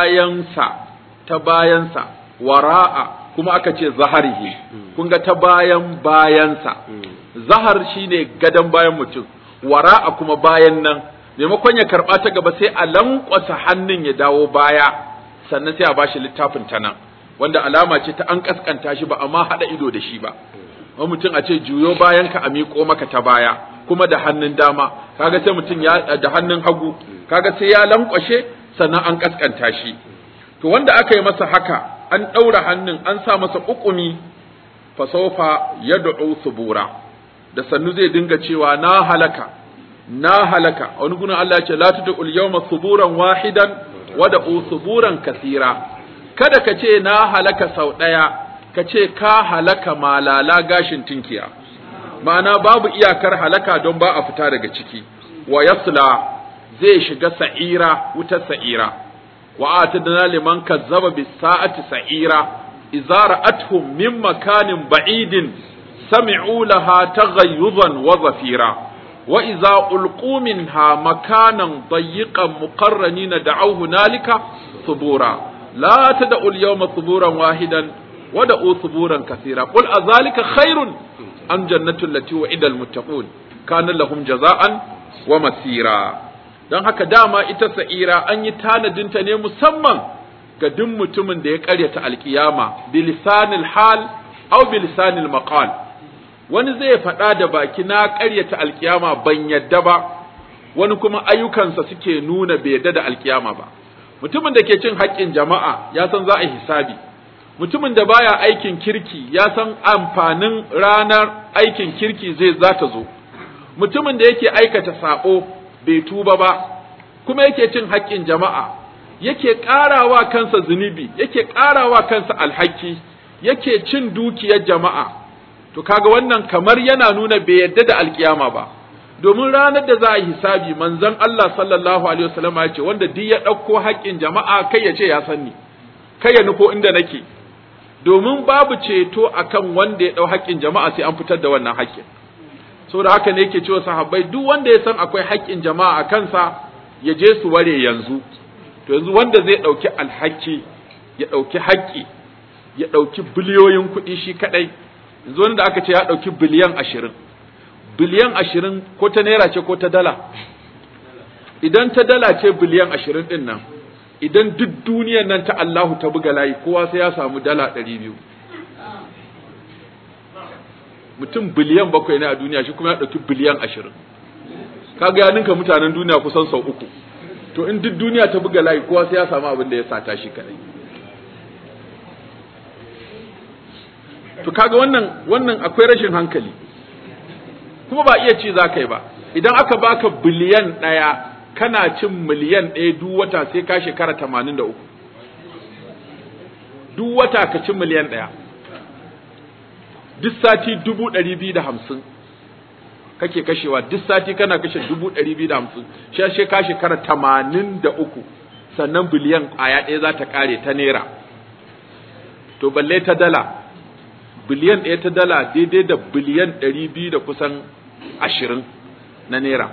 bayansa wara'a kuma aka ce zaharihi kun ga ta bayansa zahar shine gadan bayan mutum wara'a kuma bayan nan maimakon ya karba ta gaba sai a lankwasa hannun ya dawo baya sannan sai a bashi littafin ta nan wanda alama ce ta an kaskanta shi ba amma hada ido da shi ba wani mutum a ce juyo bayanka a miƙo maka ta baya kuma da hannun dama kaga sai mutum ya da hannun hagu kaga sai ya lankwashe sannan an kaskanta shi to wanda aka yi masa haka an ɗaura hannun an sa masa ƙuƙumi fa sawfa yad'u subura da sannu zai dinga cewa na halaka wani gurin Allah ya ce la tud'ul yawma suburan wahidan wad'u suburan kasira kada ka ce na halaka sau ɗaya ka ce ka halaka malala gashin tinkiya ma'ana babu iyakar halaka don ba a fita daga ciki wa yasla zai shiga sa'ira wutar sa'ira wa atadna liman kazzaba bis sa'ati sa'ira idza ra'atuhum min makanin ba'idin sami'u laha taghayyuzan wa zafira wa idza ulqu minha makanan dayyiqan muqarranina da'aw hunalika subura la tad'u al-yawma suburan wahidan ودعوا ثبورا كثيرا قل أذلك خير أم جنة التي وعد المتقون كان لهم جزاء ومسيرا don haka dama ita sa'ira an yi tanadinta ne musamman ga duk mutumin da ya karyata alkiyama bilisanil hal aw bilisanil maqal wani zai faɗa da baki na karyata alkiyama ban yadda ba wani kuma ayyukansa suke nuna bai yadda da alkiyama ba mutumin da ke cin haƙƙin jama'a ya san za a yi hisabi mutumin da baya aikin kirki ya san amfanin ranar aikin kirki za ta zo mutumin da yake aikata sabo bai tuba ba kuma yake cin haƙƙin jama'a yake ƙarawa kansa zunubi yake ƙarawa kansa alhaki yake cin dukiyar jama'a to kaga wannan kamar yana nuna bai yadda da alkiyama ba domin ranar da za a yi hisabi manzon Allah sallallahu alaihi wasallam ya ce wanda duk ya ɗauko haƙƙin jama'a kai ya ce ya sanni kai ya nufo inda nake domin babu ceto akan wanda ya dau haƙƙin jama'a sai an fitar da wannan haƙƙin saboda haka ne yake cewa sahabbai duk wanda ya san akwai haƙƙin jama'a a kansa ya je su ware yanzu to yanzu wanda zai dauki alhaki ya dauki haƙƙi ya dauki biliyoyin kuɗi shi kadai yanzu wanda aka ce ya dauki biliyan 20 ko ta naira ce ko ta dala idan ta dala ce biliyan 20 din nan idan duk duniyar nan ta Allahu ta buga layi kowa sai ya samu dala 200 mutum biliyan 7 ne a duniya, shi kuma ya ɗauki biliyan 20. Kaga ya ninka mutanen duniya kusan sau 3. To in duk duniya ta buga layi kowa sai ya samu abin da ya sata shi kadai. To kaga wannan akwai rashin hankali, kuma ba iya ci za ka yi ba. Idan aka baka biliyan 1 kana cin miliyan 1 duk wata sai ka shekara 83. Duk wata ka ci miliyan 1, duk sati 250 kake kashewa, duk sati kana kashe 250, shi ka shekara 83 sannan biliyan aya ɗaya za ta kare ta naira. To balle ta dala, biliyan 1 ta dala daidai da biliyan 200 da kusan 20 na naira.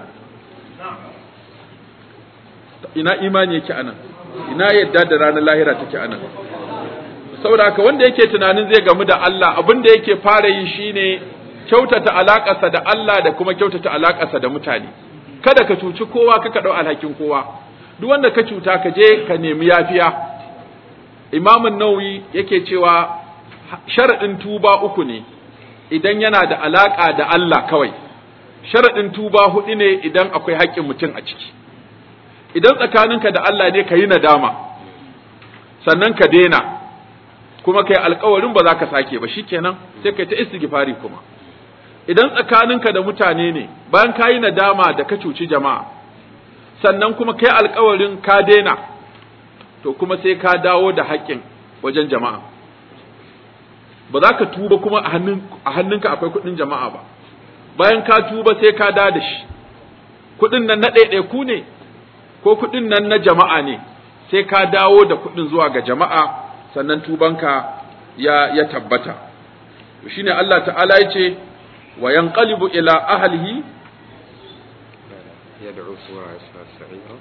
Ina imani yake anan, ina yadda da ranar lahira take anan. Saboda haka wanda yake tunanin zai gamu da Allah, abin da yake fara yi shine kyautata alaƙarsa da Allah da kuma kyautata alaƙarsa da mutane. Kada ka cuci kowa, ka ɗau alhakin kowa. Duk wanda ka cuta ka je ka nemi yafiya. Imam Nawawi yake cewa sharaɗin tuba 3 ne idan yana da alaƙa da Allah kawai. Sharaɗin tuba 4 ne idan akwai haƙƙin mutum a ciki. Idan tsakaninka da Allah ne ka yi nadama, sannan ka daina, kuma kai alƙawarin ba za ka sake ba, shikenan sai kai ta istighfari kuma. Idan tsakaninka da mutane ne, bayan ka yi nadama da ka cuci jama'a, sannan kuma kai alƙawarin ka daina, to kuma sai ka dawo da haƙƙin wajen jama'a. Ba za ka tuba kuma a hannunka akwai kuɗin jama'a ba. Bayan ka tuba sai ka da shi. Kuɗin nan na ɗaiɗaiku ne, ko kuɗin nan na jama'a ne, sai ka dawo da kuɗin zuwa ga jama'a, sannan tubanka ya tabbata. To shine Allah ta'ala ya ce wa yanqalibu ila ahlihi yad'u suwa as-sa'ira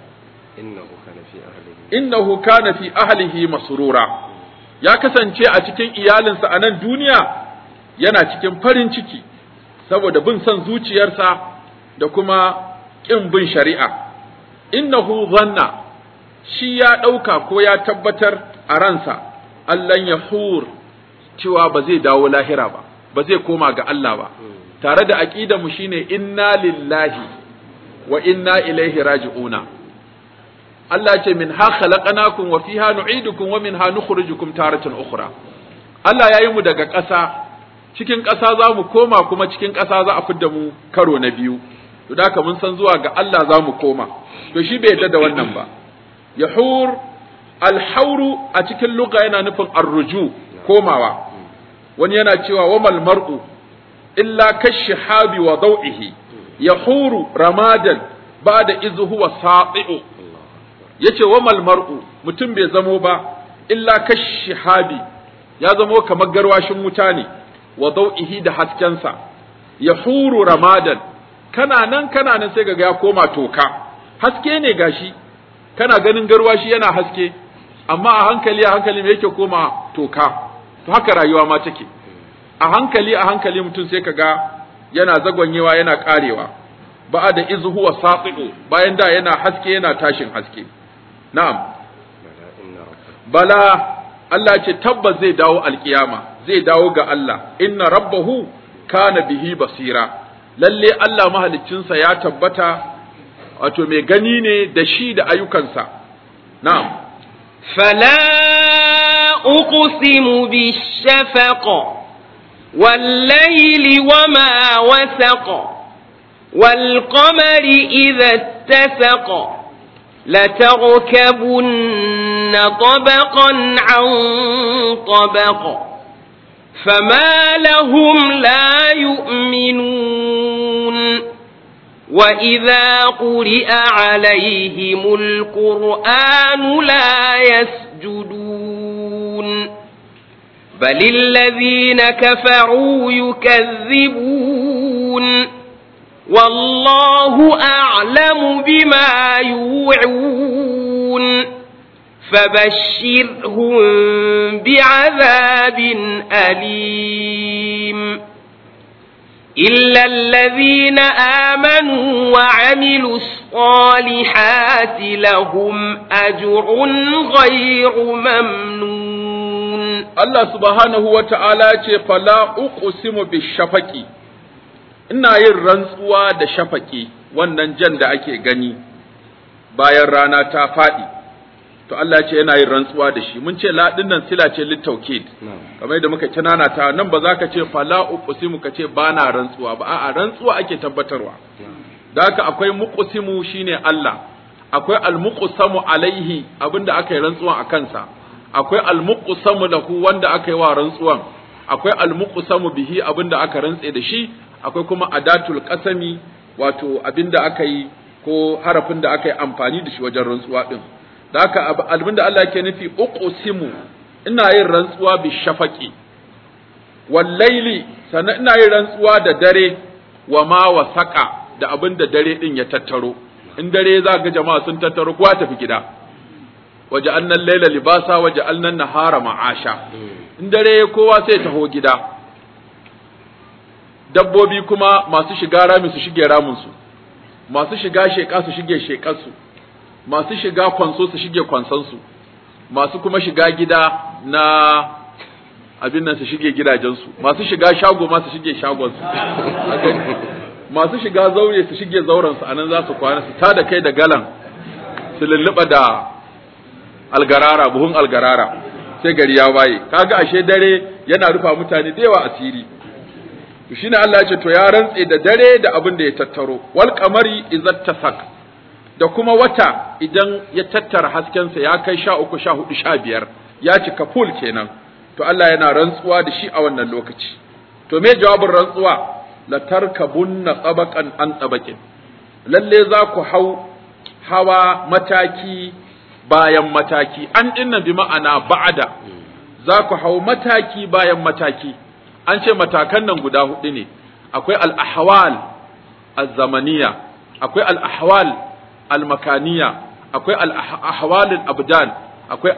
innahu kana fi ahlihi masrura. Ya kasance a cikin iyalinsa a nan duniya yana cikin farin ciki saboda bin son zuciyarsa da kuma ƙin bin shari'a. Innahu zanna, shi ya ɗauka ko ya tabbatar a ransa Allahn yahur cewa ba zai dawo lahira ba, ba zai koma ga Allah ba. Tare da aqidar mu shine inna lillahi wa inna ilaihi raji'una. Allah ce min ha khalaqnakum wa fiha nu'idukum wa minha nukhrijukum taratan ukhra. Allah ya yi mu daga ƙasa, cikin ƙasa za mu koma, kuma cikin ƙasa za a fidda mu karo na biyu. To da mun san zuwa ga Allah za mu koma. To shi bai yarda da wannan ba. Yahur, alhauru a cikin lugha yana nufin arruju, komawa. Wani yana cewa wamal mar'u illa kashihabi wa daw'ihi yahuru ramadan ba'da idh huwa sati'u. Yace wamal mar'u, mutum bai zamo ba illa kashihabi, ya zamo kamar garwashin wuta ne, wa daw'ihi da haskensa, yahuru ramadan, kana nan sai ga ya koma toka. Haske ne gashi, kana ganin garwashi yana haske, amma a hankali me yake koma toka. To haka rayuwa ma take, a hankali mutum sai kaga yana zagwanyewa, yana karewa. Ba'a da izu huwa sati'u, bayan da yana haske, yana tashin haske. Na'am, bala, Allah ce tabbas zai dawo alkiyama, zai dawo ga Allah. Inna rabbahu kana bihi basira, lalle Allah mahaliccinsa ya tabbata, wato mai gani ne da shi da ayyukansa. Na'am. Fala uqsimu bishafaq wal layli wama wasaq wal qamari idha ittasaq لتركبن طبقا عن طبق فما لهم لا يؤمنون وإذا قرئ عليهم القرآن لا يسجدون بل الذين كفروا يكذبون والله أعلم بما يوعون فبشرهم بعذاب أليم إلا الذين آمنوا وعملوا الصالحات لهم أجر غير ممنون Allah subhanahu wa ta'ala ce fala uqsimu bishafaqi, ina yin rantsuwa da shafaqi, wannan jan da ake gani bayan rana ta faɗi. To Allah ce yana yin rantsuwa da shi. Mun ce la dinnan sila ce littaukid. Kamar yadda muka kinana ta nan ba za ka ce fala uqsimu ka ce bana rantsuwa ba, a'a rantsuwa ake tabbatarwa. Da haka akwai muqsimu shine Allah, akwai al-muqsamu alaihi abinda aka yi rantsuwan a kansa, akwai al-muqsamu lahu wanda aka yi wa rantsuwan, akwai al-muqsamu bihi abinda aka rantse da shi, akwai kuma adatul qasami wato abinda aka yi ko harafin da aka yi amfani da shi wajen rantsuwa din. Da haka abinda Allah yake nufi uqsimu, ina yin rantsuwa bi shafaqi wal layli, sannan ina yin rantsuwa da dare wa ma wasaqa, da abinda dare din ya tattaro. In dare za ga jama'a sun tattaro kowa tafi gida, waje annan laila libasa waje annan nahara ma'asha. In dare kowa sai taho gida, dabbobi kuma masu shiga rami su shige raminsu, masu shiga sheƙa su shige sheƙarsu, masu shiga kwanso su shige kwansansu, masu kuma shiga gida na abin nan su shige gidajensu, masu shiga shago ma su shige shagonsu, masu shiga zaure su shige zaurensu, anan za su kwana su tada kai da galan su lulluɓa da algarara, buhun algarara, sai gari ya waye. Kaga ashe dare yana rufa mutane da yawa asiri. To shine Allah ya ce to ya rantse da dare da abin da ya tattaro, wal qamari idza tasak, da kuma wata idan ya tattara haskensa ya kai 13 14 15 ya cika full kenan, to Allah yana rantsuwa da shi a wannan lokaci. To me jawabin rantsuwa? La tarkabunna tabaqan an tabaqin, lalle za ku hau hawa mataki bayan mataki. An dinna bi ma'ana ba'ada, za ku hau mataki bayan mataki. An ce matakan nan guda hudu ne, akwai al-ahwal az-zamaniya, akwai al-ahwal al-makaniya, akwai al-ahwal al-abdan, akwai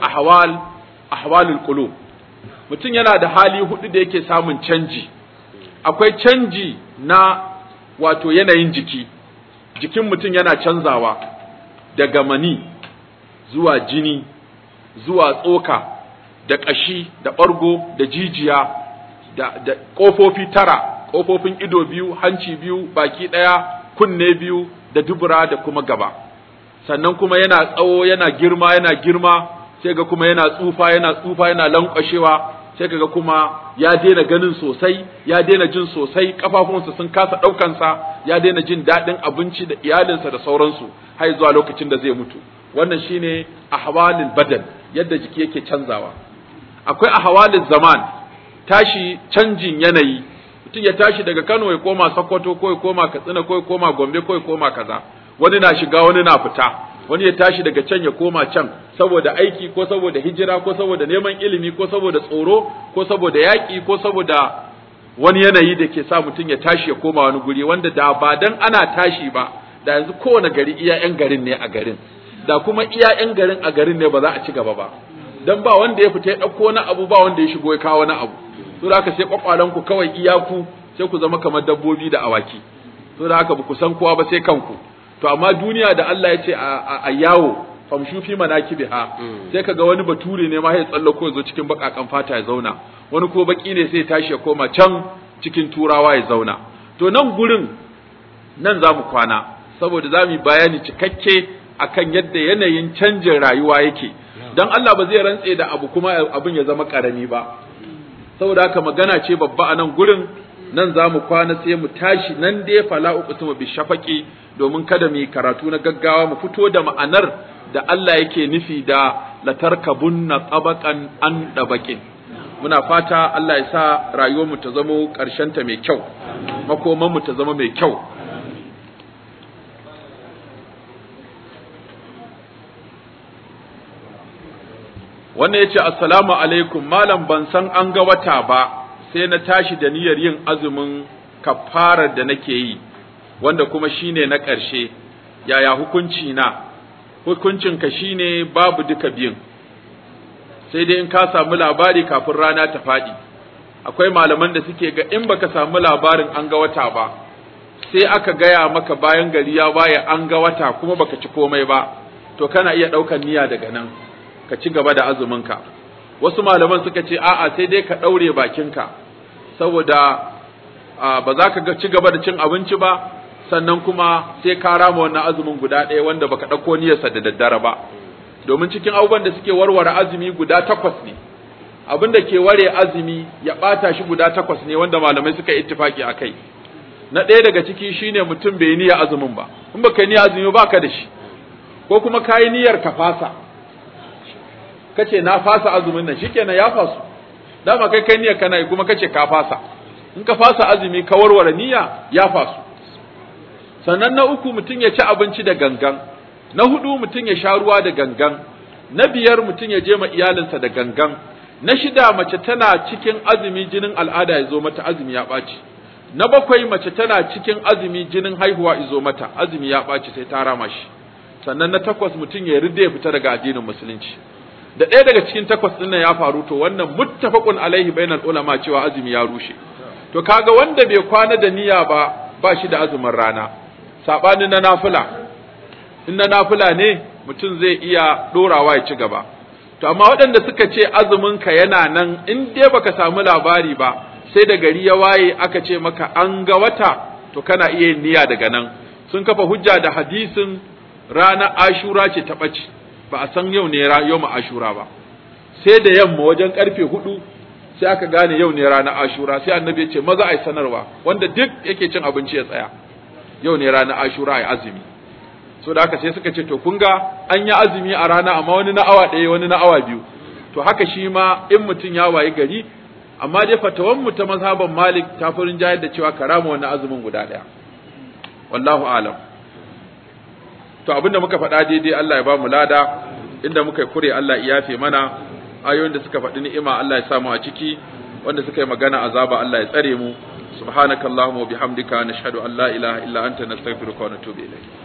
ahwalul qulub. Mutum yana da hali hudu da yake samun canji. Akwai canji na wato yanayin jiki, jikin mutum yana canzawa daga mani zuwa jini zuwa tsoka da ƙashi da ɓargo da jijiya da ƙofofi tara, ƙofofin ido biyu, hanci biyu, baki ɗaya, kunne biyu da dubura da kuma gaba. Sannan kuma yana tsawo yana girma sai ga kuma yana tsufa yana lankwashewa, sai kaga kuma ya daina ganin sosai, ya daina jin sosai, kafafunsa sun kasa ɗaukansa, ya daina jin daɗin abinci da iyalinsa da sauransu har zuwa lokacin da zai mutu. Wannan shine ahwalul badan, yadda jiki yake canzawa. Akwai ahwalul zaman, tashi canjin yanayi, mutum ya tashi daga Kano ya koma Sokoto ko ya koma Katsina ko ya koma Gombe ko ya koma kaza, wani na shiga wani na fita, wani ya tashi daga can ya koma can saboda aiki ko saboda hijira ko saboda neman ilimi ko saboda tsoro ko saboda yaƙi ko saboda wani yanayi da ke sa mutum ya tashi ya koma wani guri, wanda da ba dan ana tashi ba da yanzu kowane gari iya 'yan garin ne a garin, da kuma iya 'yan garin a garin ne ba za a ci gaba ba, dan ba wanda ya fita ya ɗauko wani abu, ba wanda ya shigo ya kawo wani abu. So da haka sai kwakwalanku kawai iyaku sai ku zama kamar dabbobi da awaki. So da haka ba ku san kowa ba sai kanku. To amma duniya da Allah ya ce a yawo famshu fi manakibiha, sai kaga wani bature ne ma ya tsallako ya zo cikin bakakan fata ya zauna, wani ko baki ne sai ya tashi ya koma can cikin turawa ya zauna. To nan gurin nan za mu kwana, saboda za mu yi bayani cikakke akan yadda yanayin canjin rayuwa yake. Dan Allah ba zai rantse da abu kuma abin ya zama karami ba, saboda haka magana ce babba a nan gurin. Nan za mu kwana sai mu tashi nan dai fala uqsimu bi shafaqi, domin kada mu yi karatu na gaggawa, mu fito da ma'anar da Allah yake nufi da latarkabunna tabaqan an dabaqin. Muna fata Allah ya sa rayuwar mu ta zama ƙarshen ta mai kyau, makoman mu ta zama mai kyau. Wannan yace assalamu alaikum malam, ban san an ga wata ba, sai na tashi da niyyar yin azumin kafarar da nake yi, wanda kuma shine na ƙarshe, yaya hukunci na? Hukuncinka shine babu duka biyun, sai dai in ka samu labari kafin rana ta faɗi. Akwai malaman da suke ga in baka samu labarin an ga wata ba, sai aka gaya maka bayan gari ya waye an ga wata kuma baka ci komai ba, to kana iya ɗaukar niyya daga nan ka ci gaba da azuminka. wasu malaman suka ce a'a sai dai ka daure bakinka saboda ba za ka ci gaba da cin abinci ba sannan kuma sai ka rama wannan azumin guda ɗaya wanda baka ɗauko niyyarsa da daddare ba domin cikin abubuwan da suke warware azumi guda 8 ne abin da ke ware azumi ya ɓata shi guda 8 ne wanda malamai suka yi ittifaki a kai na ɗaya daga ciki shine mutum bai niyya azumin ba in baka yi niyya azumi ba ka da shi ko kuma ka yi niyyar ka fasa kace na fasa azumin nan shikenan ya fasu dama kai niyyar kana yi kuma kace ka fasa in ka fasa azumi ka warware niyya ya fasu sannan na uku mutum ya ci abinci da gangan na hudu mutum ya sha ruwa da gangan na biyar mutum ya je ma iyalinsa da gangan na shida mace tana cikin azumi jinin al'ada ya zo mata azumi ya ɓaci na bakwai mace tana cikin azumi jinin haihuwa ya zo mata azumi ya ɓaci sai ta rama shi sannan na 8 mutum ya ridda ya fita daga addinin musulunci da ɗaya daga cikin 8 ɗin nan ya faru to wannan muttafaqun alaihi bainal ulama cewa azumi ya rushe to kaga wanda bai kwana da niyya ba shi da azumin rana sabanin na nafila in na nafila ne mutum zai iya dorawa ya ci gaba to amma waɗanda suka ce azumin ka yana nan in dai baka samu labari ba sai da gari ya waye aka ce maka an ga wata to kana iya yin niyya daga nan sun kafa hujja da hadisin ranar ashura ce ta ɓace ba a san yau ne yau ashura ba sai da yamma wajen karfe 4 sai aka gane yau ne ranar ashura sai annabi ya ce maza ai sanarwa wanda duk yake cin abinci ya tsaya yau ne ranar ashura ai azumi so da haka sai suka ce to kun ga an yi azumi a rana amma wani na awa ɗaya wani na awa 2 to haka shi ma in mutum ya wayi gari amma dai fatawan mu ta mazhaban Malik ta furin jayar da cewa karama wannan azumin guda ɗaya wallahu alam to abinda muka faɗa daidai Allah ya ba mu lada inda muka yi kure Allah ya yafe mana ayoyin da suka faɗi ni'ima Allah ya samu a ciki wanda suka yi magana azaba Allah ya tsare mu subhanakallahumma wa bihamdika nashhadu an la ilaha illa anta nastaghfiruka wa natubu ilayk